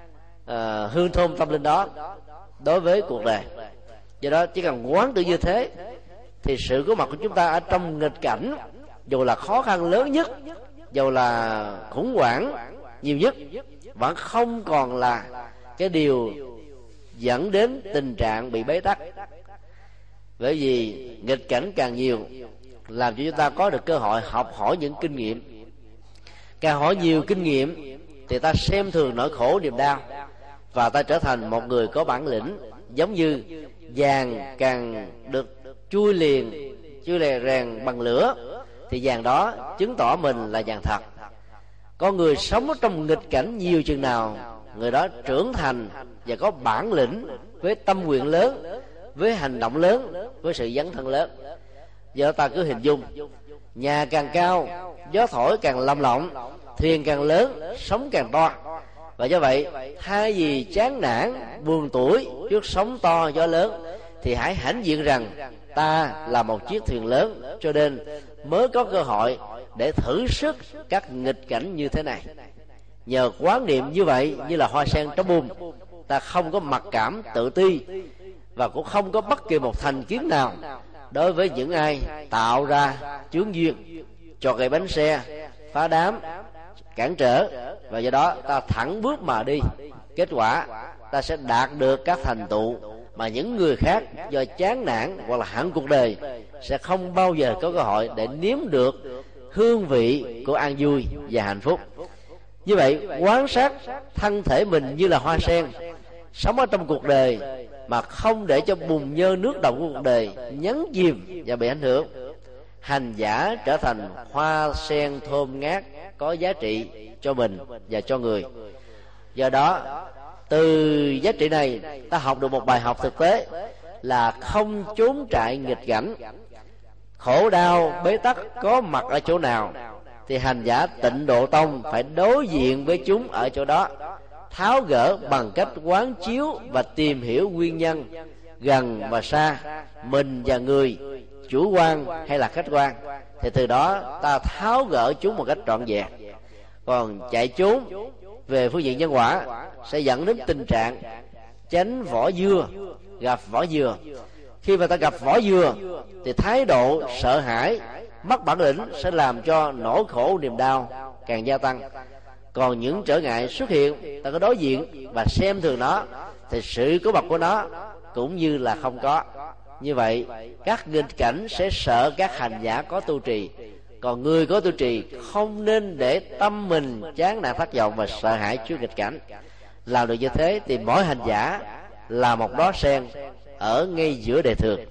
hương thơm tâm linh đó đối với cuộc đời. Do đó chỉ cần quán tự như thế thì sự có mặt của chúng ta ở trong nghịch cảnh, dù là khó khăn lớn nhất, dù là khủng hoảng nhiều nhất, vẫn không còn là cái điều dẫn đến tình trạng bị bế tắc. Bởi vì nghịch cảnh càng nhiều làm cho chúng ta có được cơ hội học hỏi những kinh nghiệm. Càng hỏi nhiều kinh nghiệm thì ta xem thường nỗi khổ niềm đau, và ta trở thành một người có bản lĩnh. Giống như vàng càng được chui rèn bằng lửa thì vàng đó chứng tỏ mình là vàng thật. Có người sống trong nghịch cảnh nhiều chừng nào, người đó trưởng thành và có bản lĩnh, với tâm nguyện lớn, với hành động lớn, với sự dấn thân lớn. Giờ ta cứ hình dung, nhà càng cao, gió thổi càng lầm lộng, thuyền càng lớn, sóng càng to. Và do vậy, thay vì chán nản, buồn tủi trước sóng to gió lớn, thì hãy hãnh diện rằng ta là một chiếc thuyền lớn, cho nên mới có cơ hội để thử sức các nghịch cảnh như thế này. Nhờ quán niệm như vậy, như là hoa sen trong bùn, ta không có mặc cảm tự ti, và cũng không có bất kỳ một thành kiến nào đối với những ai tạo ra chướng duyên, cho gậy bánh xe, phá đám, cản trở. Và do đó ta thẳng bước mà đi, kết quả ta sẽ đạt được các thành tựu mà những người khác do chán nản hoặc là hận cuộc đời sẽ không bao giờ có cơ hội để nếm được hương vị của an vui và hạnh phúc. Như vậy, quan sát thân thể mình như là hoa sen sống ở trong cuộc đời mà không để cho bùn nhơ nước động của cuộc đời nhấn chìm và bị ảnh hưởng, hành giả trở thành hoa sen thơm ngát có giá trị cho mình và cho người. Do đó, từ giá trị này ta học được một bài học thực tế là không trốn trại nghịch cảnh. Khổ đau bế tắc có mặt ở chỗ nào thì hành giả Tịnh Độ Tông phải đối diện với chúng ở chỗ đó, tháo gỡ bằng cách quán chiếu và tìm hiểu nguyên nhân gần và xa, mình và người, chủ quan hay là khách quan, thì từ đó ta tháo gỡ chúng một cách trọn vẹn. Còn chạy trốn về phương diện nhân quả sẽ dẫn đến tình trạng tránh vỏ dưa gặp vỏ dừa. Khi mà ta gặp vỏ dừa thì thái độ sợ hãi, mất bản lĩnh sẽ làm cho nỗi khổ niềm đau càng gia tăng. Còn những trở ngại xuất hiện, ta có đối diện và xem thường nó thì sự có mặt của nó cũng như là không có. Như vậy các nghịch cảnh sẽ sợ các hành giả có tu trì, còn người có tu trì không nên để tâm mình chán nản thất vọng và sợ hãi trước nghịch cảnh. Làm được như thế thì mỗi hành giả là một đóa sen ở ngay giữa đời thường.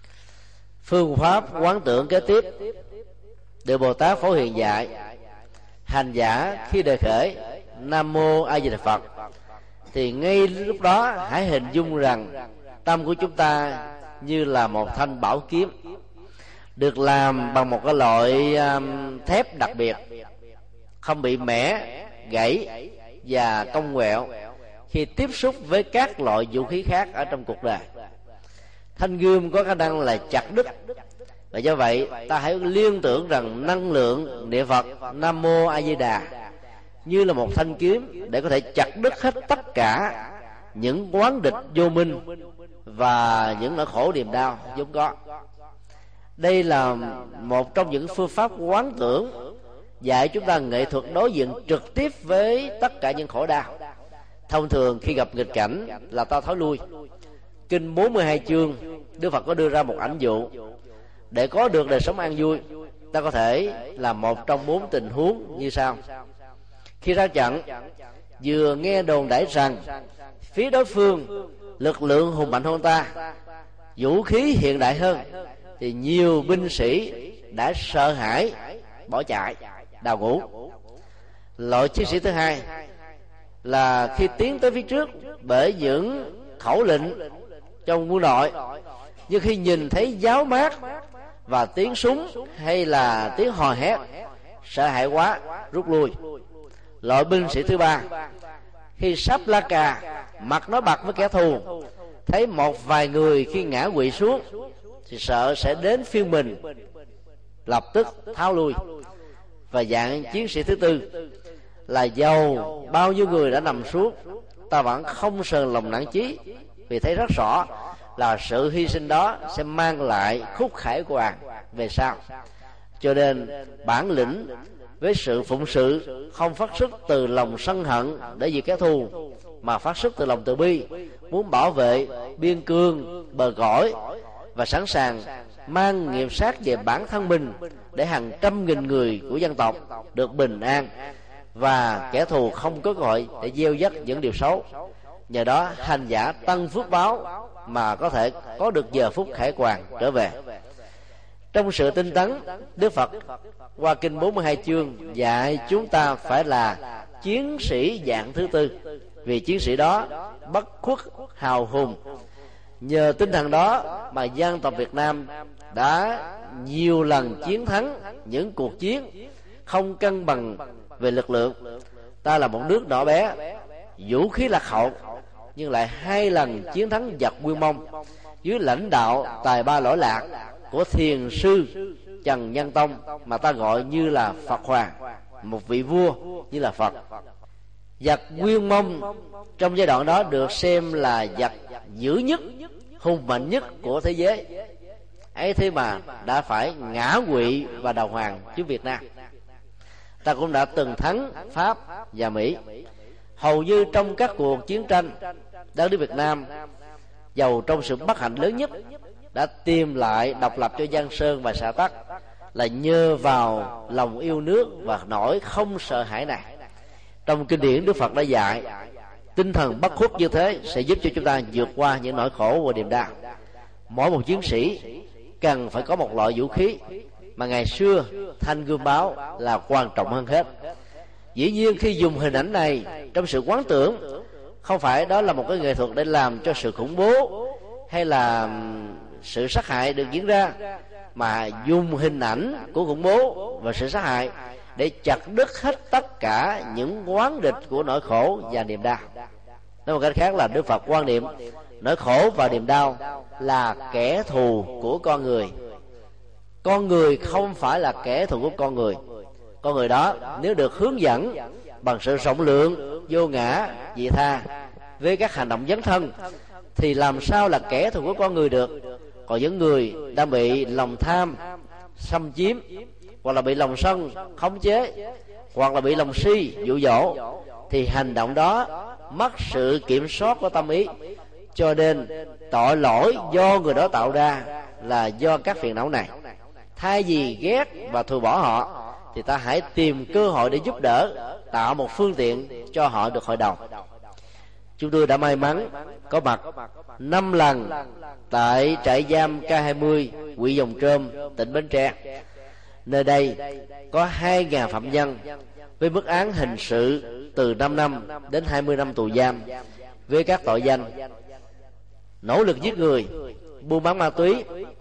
Phương pháp quán tưởng kế tiếp được Bồ Tát Phổ Hiền dạy: hành giả khi đề khởi Nam Mô A Di Đà Phật thì ngay lúc đó hãy hình dung rằng tâm của chúng ta như là một thanh bảo kiếm được làm bằng một cái loại thép đặc biệt, không bị mẻ, gãy và cong quẹo khi tiếp xúc với các loại vũ khí khác ở trong cuộc đời. Thanh gươm có khả năng là chặt đứt, và do vậy ta hãy liên tưởng rằng năng lượng niệm Phật Nam Mô A Di Đà như là một thanh kiếm để có thể chặt đứt hết tất cả những oán địch vô minh và những nỗi khổ niềm đau vốn có. Đây là một trong những phương pháp quán tưởng dạy chúng ta nghệ thuật đối diện trực tiếp với tất cả những khổ đau. Thông thường khi gặp nghịch cảnh là ta thối lui. Kinh 42 chương, Đức Phật có đưa ra một ảnh dụ: để có được đời sống an vui, ta có thể làm một trong 4 tình huống như sau. Khi ra trận, vừa nghe đồn đãi rằng phía đối phương lực lượng hùng mạnh hơn ta, vũ khí hiện đại hơn, thì nhiều binh sĩ đã sợ hãi bỏ chạy, đào ngũ. Loại chiến sĩ thứ hai là khi tiến tới phía trước bởi những khẩu lệnh trong quân đội, nhưng khi nhìn thấy giáo mát và tiếng súng hay là tiếng hò hét, sợ hãi quá rút lui. Loại binh sĩ thứ ba, khi sắp la cà, mặt nói bạc với kẻ thù, thấy một vài người khi ngã quỵ xuống thì sợ sẽ đến phiên mình, lập tức tháo lui. Và dạng chiến sĩ thứ tư là dầu bao nhiêu người đã nằm xuống, ta vẫn không sờn lòng nản chí, vì thấy rất rõ là sự hy sinh đó sẽ mang lại khúc khải hoàn về sau. Cho nên bản lĩnh với sự phụng sự không phát xuất từ lòng sân hận để diệt kẻ thù, mà phát xuất từ lòng từ bi, muốn bảo vệ biên cương bờ cõi và sẵn sàng mang nghiệp sát về bản thân mình để hàng trăm nghìn người của dân tộc được bình an và kẻ thù không có cơ hội để gieo dắt những điều xấu. Nhờ đó hành giả tăng phước báo mà có thể có được giờ phút khải hoàn trở về. Trong sự tinh tấn, Đức Phật qua kinh 42 chương dạy chúng ta phải là chiến sĩ dạng thứ tư, vì chiến sĩ đó bất khuất hào hùng. Nhờ tinh thần đó mà dân tộc Việt Nam đã nhiều lần chiến thắng những cuộc chiến không cân bằng về lực lượng. Ta là một nước nhỏ bé, vũ khí lạc hậu, nhưng lại 2 lần chiến thắng giặc Nguyên Mông dưới lãnh đạo tài ba lỗi lạc của thiền sư Trần Nhân Tông, mà ta gọi như là Phật Hoàng, một vị vua như là Phật. Giặc Nguyên Mông trong giai đoạn đó được xem là giặc dữ nhất, hùng mạnh nhất của thế giới. Ấy thế mà đã phải ngã quỵ và đầu hàng trước Việt Nam. Ta cũng đã từng thắng Pháp và Mỹ. Hầu như trong các cuộc chiến tranh, đất nước Việt Nam giàu trong sự bất hạnh lớn nhất đã tìm lại độc lập cho Giang Sơn và xã Tắc là nhờ vào lòng yêu nước và nỗi không sợ hãi này. Trong kinh điển Đức Phật đã dạy Tinh thần bất khuất như thế sẽ giúp cho chúng ta vượt qua những nỗi khổ và niềm đau. Mỗi một chiến sĩ cần phải có một loại vũ khí, mà ngày xưa thanh gươm báo là quan trọng hơn hết. Dĩ nhiên khi dùng hình ảnh này trong sự quán tưởng, không phải đó là một cái nghệ thuật để làm cho sự khủng bố hay là sự sát hại được diễn ra, mà dùng hình ảnh của khủng bố và sự sát hại để chặt đứt hết tất cả những oán địch của nỗi khổ và niềm đau. Nói một cách khác là Đức Phật quan niệm nỗi khổ và niềm đau là kẻ thù của con người. Con người không phải là kẻ thù của con người. Con người đó nếu được hướng dẫn bằng sự rộng lượng, vô ngã, vị tha với các hành động dấn thân thì làm sao là kẻ thù của con người được. Còn những người đang bị lòng tham xâm chiếm, hoặc là bị lòng sân khống chế, hoặc là bị lòng si dụ dỗ, thì hành động đó mất sự kiểm soát của tâm ý, cho nên tội lỗi do người đó tạo ra là do các phiền não này. Thay vì ghét và thù bỏ họ thì ta hãy tìm cơ hội để giúp đỡ, tạo một phương tiện cho họ được hội đồng. Chúng tôi đã may mắn có mặt 5 lần tại trại giam K20 huyện Giồng Trôm, tỉnh Bến Tre. Nơi đây có 2.000 phạm nhân với mức án hình sự từ 5 năm đến 20 năm tù giam với các tội danh nỗ lực giết người, buôn bán ma túy,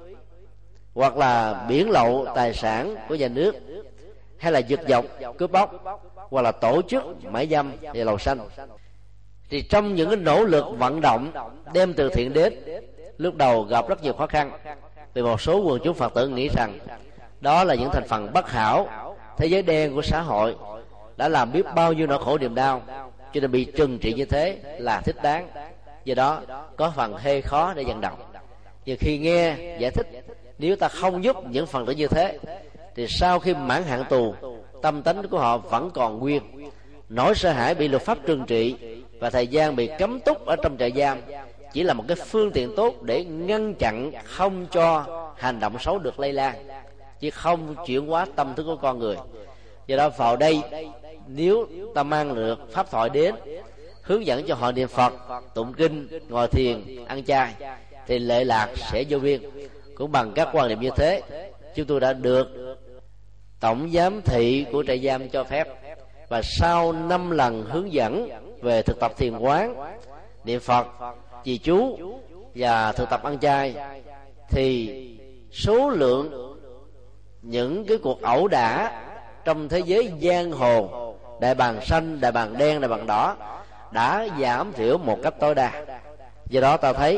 hoặc là biển lậu tài sản của nhà nước, hay là giật dọc, cướp bóc, hoặc là tổ chức mại dâm và lầu xanh. Thì trong những cái nỗ lực vận động đem từ thiện đến, lúc đầu gặp rất nhiều khó khăn, vì một số quần chúng Phật tử nghĩ rằng đó là những thành phần bất hảo, thế giới đen của xã hội đã làm biết bao nhiêu nỗi khổ niềm đau, cho nên bị trừng trị như thế là thích đáng. Do đó có phần hơi khó để vận động. Nhưng khi nghe giải thích, nếu ta không giúp những phần tử như thế thì sau khi mãn hạn tù, tâm tánh của họ vẫn còn nguyên. Nỗi sợ hãi bị luật pháp trừng trị và thời gian bị cấm túc ở trong trại giam chỉ là một cái phương tiện tốt để ngăn chặn không cho hành động xấu được lây lan, chứ không chuyển hóa tâm thức của con người. Do đó vào đây, nếu ta mang được pháp thoại đến, hướng dẫn cho họ niệm Phật, tụng kinh, ngồi thiền, ăn chay, thì lệ lạc sẽ vô biên. Cũng bằng các quan niệm như thế, chúng tôi đã được tổng giám thị của trại giam cho phép, và sau 5 lần hướng dẫn về thực tập thiền quán, niệm Phật, trì chú và thực tập ăn chay, thì số lượng những cái cuộc ẩu đả trong thế giới giang hồ, đại bàng xanh, đại bàng đen, đại bàng đỏ đã giảm thiểu một cách tối đa. Do đó ta thấy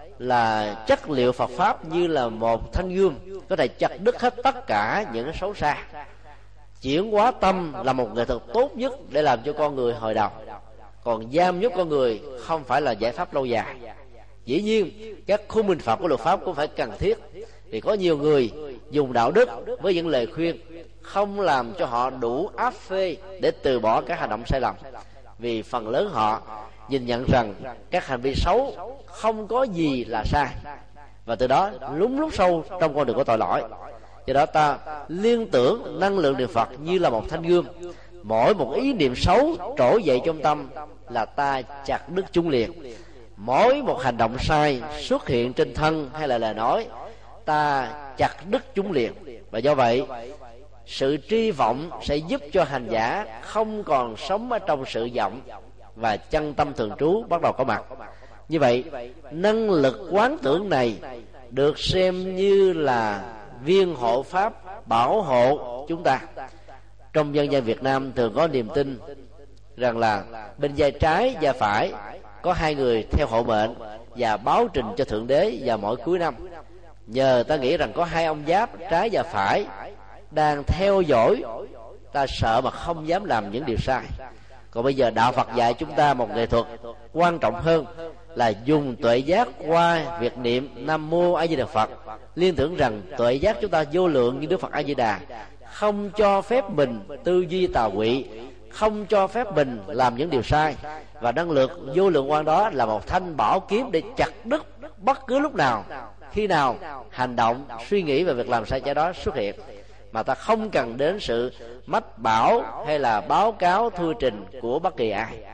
là chất liệu Phật pháp như là một thanh gươm, có thể chặt đứt hết tất cả những cái xấu xa. Chuyển hóa tâm là một nghệ thuật tốt nhất để làm cho con người hồi đầu. Còn giam nhốt con người không phải là giải pháp lâu dài. Dĩ nhiên các khung hình phạt của luật pháp cũng phải cần thiết, vì có nhiều người dùng đạo đức với những lời khuyên không làm cho họ đủ áp phê để từ bỏ các hành động sai lầm, vì phần lớn họ nhìn nhận rằng các hành vi xấu không có gì là sai, và từ đó lún lút sâu trong con đường của tội lỗi. Do đó ta liên tưởng năng lượng niệm Phật như là một thanh gươm. Mỗi một ý niệm xấu trỗi dậy trong tâm là ta chặt đứt chúng liền. Mỗi một hành động sai xuất hiện trên thân hay là lời nói, ta chặt đứt chúng liền. Và do vậy sự tri vọng sẽ giúp cho hành giả không còn sống ở trong sự vọng, và chân tâm thường trú bắt đầu có mặt. Như vậy năng lực quán tưởng này được xem như là viên hộ pháp bảo hộ chúng ta. Trong dân gian Việt Nam thường có niềm tin rằng là bên vai trái và phải có 2 người theo hộ mệnh và báo trình cho Thượng Đế vào mỗi cuối năm. Nhờ ta nghĩ rằng có 2 ông giáp trái và phải đang theo dõi, ta sợ mà không dám làm những điều sai. Còn bây giờ đạo Phật dạy chúng ta một nghệ thuật quan trọng hơn là dùng tuệ giác qua việc niệm Nam Mô A Di Đà Phật, liên tưởng rằng tuệ giác chúng ta vô lượng như Đức Phật A Di Đà, không cho phép mình tư duy tà quỵ, không cho phép mình làm những điều sai, và năng lực vô lượng quan đó là một thanh bảo kiếm để chặt đứt bất cứ lúc nào, khi nào hành động suy nghĩ về việc làm sai trái đó xuất hiện, mà ta không cần đến sự mách bảo hay là báo cáo thư trình của bất kỳ ai.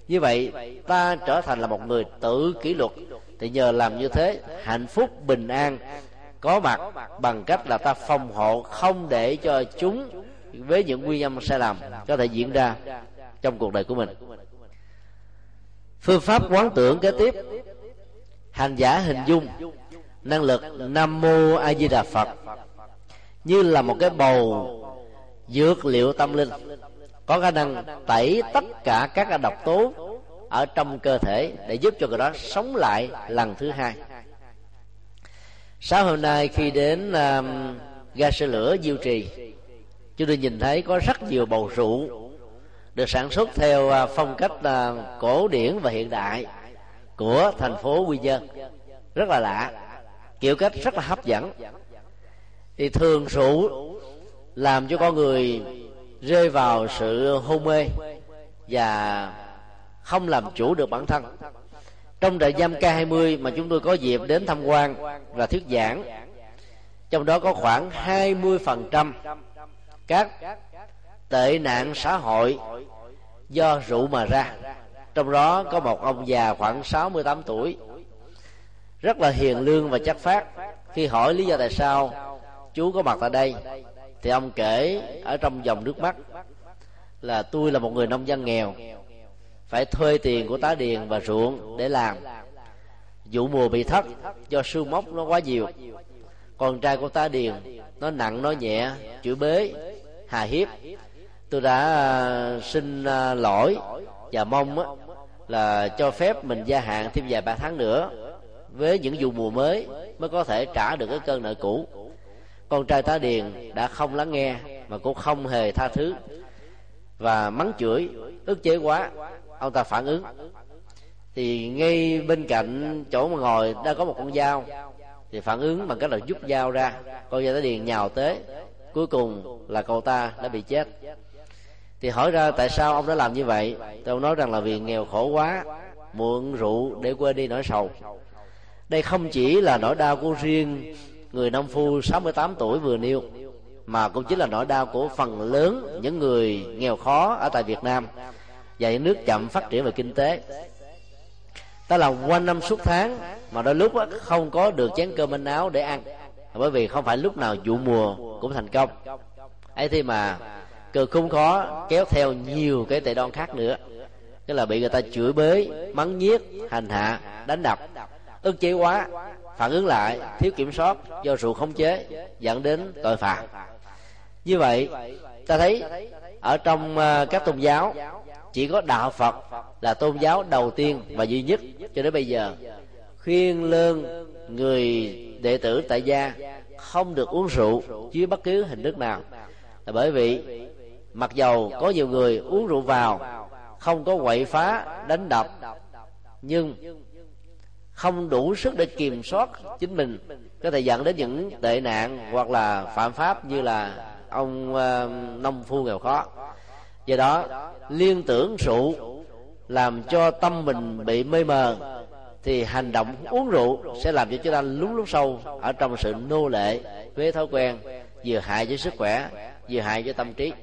Như vậy ta trở thành là một người tự kỷ luật, thì nhờ làm như thế, hạnh phúc bình an có mặt bằng cách là ta phòng hộ không để cho chúng với những nguyên nhân sai lầm có thể diễn ra trong cuộc đời của mình. Phương pháp quán tưởng kế tiếp, hành giả hình dung năng lực Nam Mô A Di Đà Phật như là một cái bầu dược liệu tâm linh, có khả năng tẩy tất cả các độc tố ở trong cơ thể để giúp cho người đó sống lại lần thứ hai. Sáng hôm nay khi đến ga xe lửa Diêu Trì, chúng tôi nhìn thấy có rất nhiều bầu rượu được sản xuất theo phong cách cổ điển và hiện đại của thành phố Quy Nhơn, rất là lạ, kiểu cách rất là hấp dẫn. Thì thường rượu làm cho con người rơi vào sự hôn mê và không làm chủ được bản thân. Trong trại giam K20 mà chúng tôi có dịp đến tham quan và thuyết giảng, trong đó có khoảng 20% các tệ nạn xã hội do rượu mà ra. Trong đó có một ông già khoảng 68 tuổi, rất là hiền lương và chất phác. Khi hỏi lý do tại sao chú có mặt tại đây, thì ông kể ở trong dòng nước mắt là tôi là một người nông dân nghèo, phải thuê tiền của tá điền và ruộng để làm. Vụ mùa bị thất do sương mốc nó quá nhiều. Con trai của tá điền nó nặng nó nhẹ, chửi bới, hà hiếp. Tôi đã xin lỗi và mong là cho phép mình gia hạn thêm vài 3 tháng nữa, với những vụ mùa mới có thể trả được cái cơn nợ cũ. Con trai tá điền đã không lắng nghe mà cũng không hề tha thứ và mắng chửi, ức chế quá. Ông ta phản ứng, thì ngay bên cạnh chỗ mà ngồi đã có một con dao, thì phản ứng bằng cách là rút dao ra. Con dao tá điền nhào tới, cuối cùng là cậu ta đã bị chết. Thì hỏi ra tại sao ông đã làm như vậy, thì ông nói rằng là vì nghèo khổ quá, mượn rượu để quên đi nỗi sầu. Đây không chỉ là nỗi đau của riêng người nông phu 68 tuổi vừa nêu, mà cũng chính là nỗi đau của phần lớn những người nghèo khó ở tại Việt Nam và những nước chậm phát triển về kinh tế. Ta làm quanh năm suốt tháng mà đôi lúc không có được chén cơm manh áo để ăn, bởi vì không phải lúc nào vụ mùa cũng thành công. Ấy thế mà cực khốn khó kéo theo nhiều cái tệ đoan khác nữa, tức là bị người ta chửi bới, mắng nhiếc, hành hạ, đánh đập, ức chế quá, phản ứng lại, thiếu kiểm soát do rượu khống chế, dẫn đến tội phạm. Như vậy ta thấy ở trong các tôn giáo, chỉ có đạo Phật là tôn giáo đầu tiên và duy nhất cho đến bây giờ khuyên lơn người đệ tử tại gia không được uống rượu dưới bất cứ hình thức nào. Là bởi vì mặc dầu có nhiều người uống rượu vào không có quậy phá, đánh đập, nhưng không đủ sức để kiểm soát chính mình, có thể dẫn đến những tệ nạn hoặc là phạm pháp như là ông nông phu nghèo khó. Do đó liên tưởng rượu làm cho tâm mình bị mê mờ, thì hành động uống rượu sẽ làm cho chúng ta lún lún sâu ở trong sự nô lệ với thói quen, vừa hại cho sức khỏe, vừa hại cho tâm trí.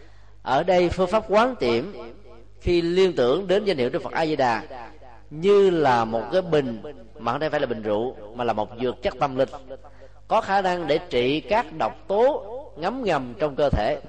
Ở đây phương pháp quán tiệm khi liên tưởng đến danh hiệu Đức Phật A Di Đà như là một cái bình, mà không phải là bình rượu, mà là một dược chất tâm linh, có khả năng để trị các độc tố ngấm ngầm trong cơ thể.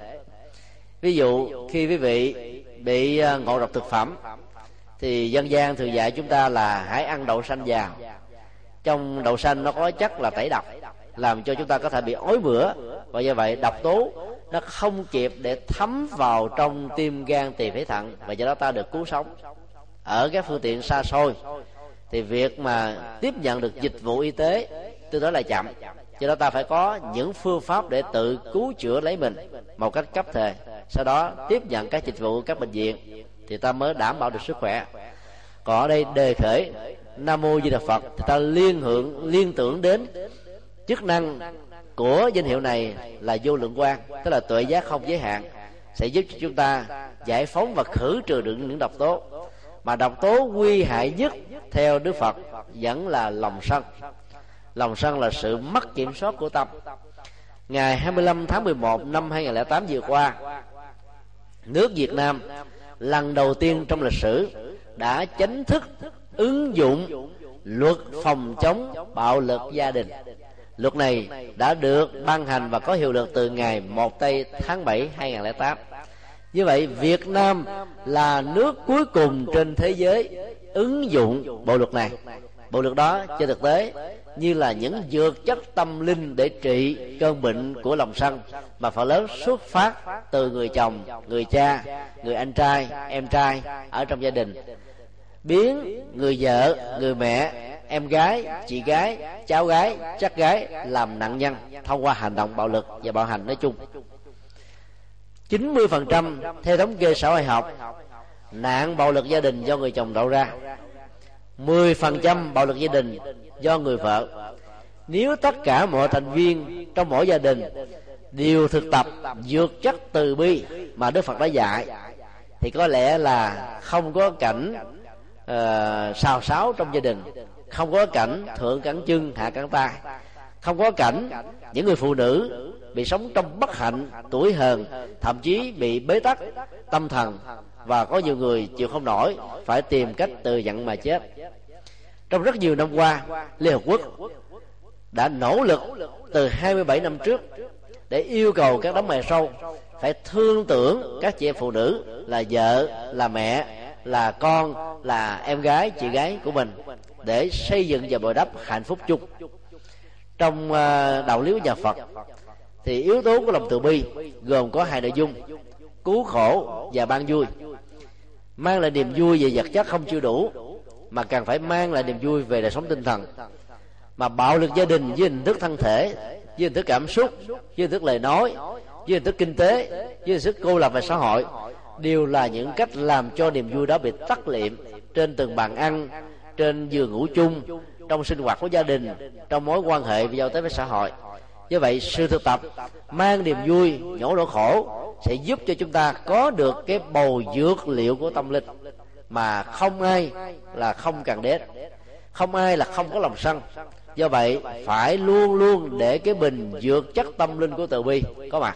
Ví dụ khi quý vị bị ngộ độc thực phẩm, thì dân gian thường dạy chúng ta là hãy ăn đậu xanh vào. Trong đậu xanh nó có chất là tẩy độc, làm cho chúng ta có thể bị ói mửa, và do vậy độc tố nó không kịp để thấm vào trong tim, gan, tỳ, phế, thận, và do đó ta được cứu sống. Ở các phương tiện xa xôi thì việc mà tiếp nhận được dịch vụ y tế tương đối là chậm, cho đó ta phải có những phương pháp để tự cứu chữa lấy mình một cách cấp thời, sau đó tiếp nhận các dịch vụ các bệnh viện, thì ta mới đảm bảo được sức khỏe. Còn ở đây đề khởi Nam Mô Di Đà Phật thì ta liên tưởng đến chức năng của danh hiệu này là vô lượng quang, tức là tuệ giác không giới hạn, sẽ giúp cho chúng ta giải phóng và khử trừ được những độc tố. Mà độc tố nguy hại nhất theo Đức Phật vẫn là lòng sân. Lòng sân là sự mất kiểm soát của tâm. Ngày 25 tháng 11 năm 2008 vừa qua, nước Việt Nam lần đầu tiên trong lịch sử đã chính thức ứng dụng luật phòng chống bạo lực gia đình. Luật này đã được ban hành và có hiệu lực từ ngày 1 tây tháng 7 2008. Như vậy, Việt Nam là nước cuối cùng trên thế giới ứng dụng bộ luật này. Bộ luật đó trên thực tế như là những dược chất tâm linh để trị cơn bệnh của lòng sân, mà phần lớn xuất phát từ người chồng, người cha, người anh trai, em trai ở trong gia đình, biến người vợ, người mẹ, em gái, chị gái, cháu gái, chắc gái làm nạn nhân thông qua hành động bạo lực và bạo hành nói chung. 90% theo thống kê xã hội học, nạn bạo lực gia đình do người chồng tạo ra, 10% bạo lực gia đình do người vợ. Nếu tất cả mọi thành viên trong mỗi gia đình đều thực tập dược chất từ bi mà Đức Phật đã dạy, thì có lẽ là không có cảnh xào xáo trong gia đình, không có cảnh thượng cẳng chân hạ cẳng tay, không có cảnh những người phụ nữ bị sống trong bất hạnh, tuổi hờn, thậm chí bị bế tắc tâm thần, và có nhiều người chịu không nổi phải tìm cách tự giận mà chết. Trong rất nhiều năm qua, Liên Hợp Quốc đã nỗ lực từ 27 năm trước để yêu cầu các đấng mày râu phải thương tưởng các chị em phụ nữ là vợ, là mẹ, là con, là em gái, chị gái của mình, để xây dựng và bồi đắp hạnh phúc chung. Trong đạo lý của nhà Phật thì yếu tố của lòng từ bi gồm có hai nội dung: cứu khổ và ban vui. Mang lại niềm vui về vật chất không chưa đủ, mà cần phải mang lại niềm vui về đời sống tinh thần. Mà bạo lực gia đình với hình thức thân thể, với hình thức cảm xúc, với hình thức lời nói, với hình thức kinh tế, với hình thức cô lập về xã hội, đều là những cách làm cho niềm vui đó bị tắt liệm trên từng bàn ăn, trên giường ngủ chung, trong sinh hoạt của gia đình, trong mối quan hệ và giao tiếp với xã hội. Do vậy, sự thực tập mang niềm vui, nhổ nỗi khổ sẽ giúp cho chúng ta có được cái bầu dược liệu của tâm linh mà không ai là không cần đến, không ai là không có lòng sân. Do vậy, phải luôn luôn để cái bình dược chất tâm linh của từ bi có mặt.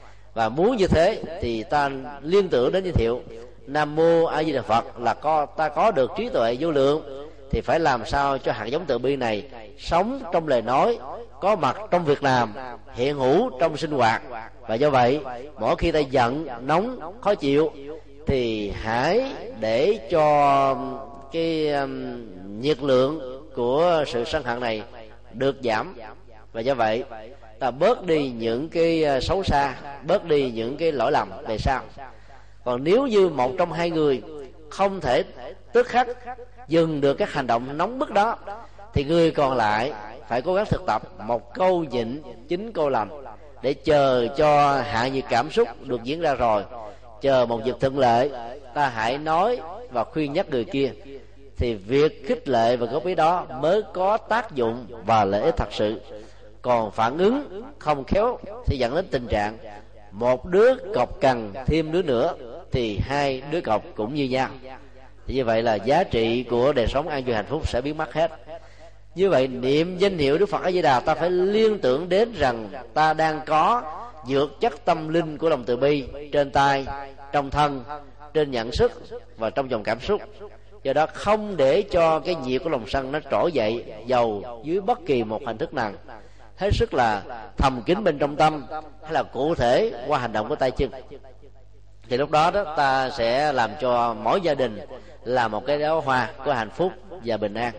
Và muốn như thế thì ta liên tưởng đến giới thiệu Nam Mô A Di Đà Phật là ta có được trí tuệ vô lượng, thì phải làm sao cho hạt giống từ bi này sống trong lời nói, có mặt trong việc làm, hiện hữu trong sinh hoạt. Và do vậy, mỗi khi ta giận, nóng, khó chịu thì hãy để cho cái nhiệt lượng của sự sân hận này được giảm. Và do vậy ta bớt đi những cái xấu xa, bớt đi những cái lỗi lầm về sau. Còn nếu như một trong hai người không thể tức khắc dừng được các hành động nóng bức đó, thì người còn lại phải cố gắng thực tập một câu nhịn 9 câu lành, để chờ cho hạ nhiệt cảm xúc được diễn ra rồi, chờ một dịp thuận lợi, ta hãy nói và khuyên nhắc người kia, thì việc khích lệ và góp ý đó mới có tác dụng và lợi ích thật sự. Còn phản ứng không khéo sẽ dẫn đến tình trạng một đứa cọc cằn thêm đứa nữa, thì hai đứa cọc cũng như nhau. Thì như vậy là giá trị của đời sống an vui hạnh phúc sẽ biến mất hết. Như vậy, niệm danh hiệu Đức Phật A Di Đà, ta phải liên tưởng đến rằng ta đang có dược chất tâm linh của lòng từ bi trên tay, trong thân, trên nhận sức và trong dòng cảm xúc. Do đó không để cho cái nhiệt của lòng sân nó trỗi dậy dầu dưới bất kỳ một hình thức nào, hết sức là thầm kín bên trong tâm hay là cụ thể qua hành động của tay chân. Thì lúc đó ta sẽ làm cho mỗi gia đình là một cái đóa hoa của hạnh phúc và bình an.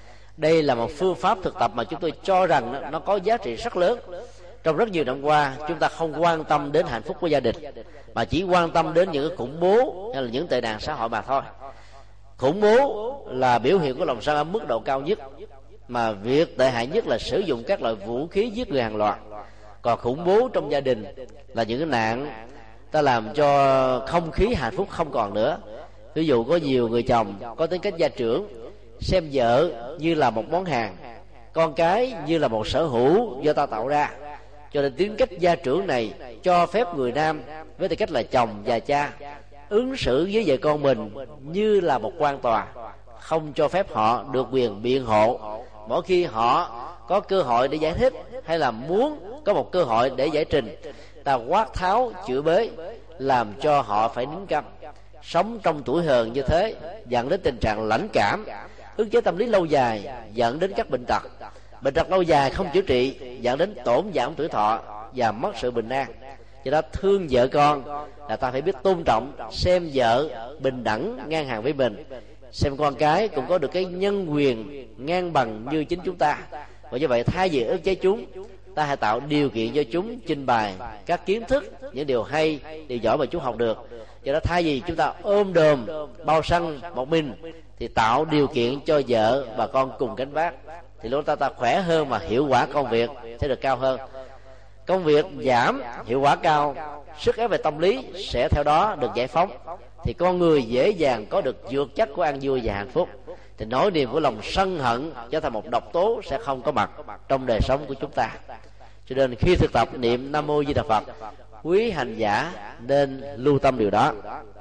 Đây là một phương pháp thực tập mà chúng tôi cho rằng nó có giá trị rất lớn. Trong rất nhiều năm qua, chúng ta không quan tâm đến hạnh phúc của gia đình, mà chỉ quan tâm đến những cái khủng bố hay là những tệ nạn xã hội mà thôi. Khủng bố là biểu hiện của lòng sân ở mức độ cao nhất, mà việc tệ hại nhất là sử dụng các loại vũ khí giết người hàng loạt. Còn khủng bố trong gia đình là những cái nạn ta làm cho không khí hạnh phúc không còn nữa. Ví dụ có nhiều người chồng có tính cách gia trưởng, xem vợ như là một món hàng, con cái như là một sở hữu do ta tạo ra. Cho nên tính cách gia trưởng này cho phép người nam với tư cách là chồng và cha ứng xử với vợ con mình như là một quan tòa, không cho phép họ được quyền biện hộ mỗi khi họ có cơ hội để giải thích, hay là muốn có một cơ hội để giải trình. Ta quát tháo chửi bới làm cho họ phải nín câm. sống trong tuổi hờn như thế dẫn đến tình trạng lãnh cảm, ức chế tâm lý lâu dài dẫn đến các bệnh tật. Bệnh tật lâu dài không chữa trị dẫn đến tổn giảm tuổi thọ và mất sự bình an. Do đó thương vợ con là ta phải biết tôn trọng, xem vợ bình đẳng ngang hàng với mình, xem con cái cũng có được cái nhân quyền ngang bằng như chính chúng ta. Và như vậy thay vì ức chế chúng, ta hãy tạo điều kiện cho chúng trình bày các kiến thức, những điều hay, điều giỏi mà chúng học được. Do đó thay vì chúng ta ôm đồm bao xăng một mình, thì tạo điều kiện cho vợ và con cùng gánh vác, thì lúc ta khỏe hơn mà hiệu quả công việc sẽ được cao hơn. Công việc giảm, hiệu quả cao, sức ép về tâm lý sẽ theo đó được giải phóng, thì con người dễ dàng có được dược chất của an vui và hạnh phúc. Thì nỗi niềm của lòng sân hận trở thành một độc tố sẽ không có mặt trong đời sống của chúng ta. Cho nên khi thực tập niệm Nam Mô Di Đà Phật, quý hành giả nên lưu tâm điều đó.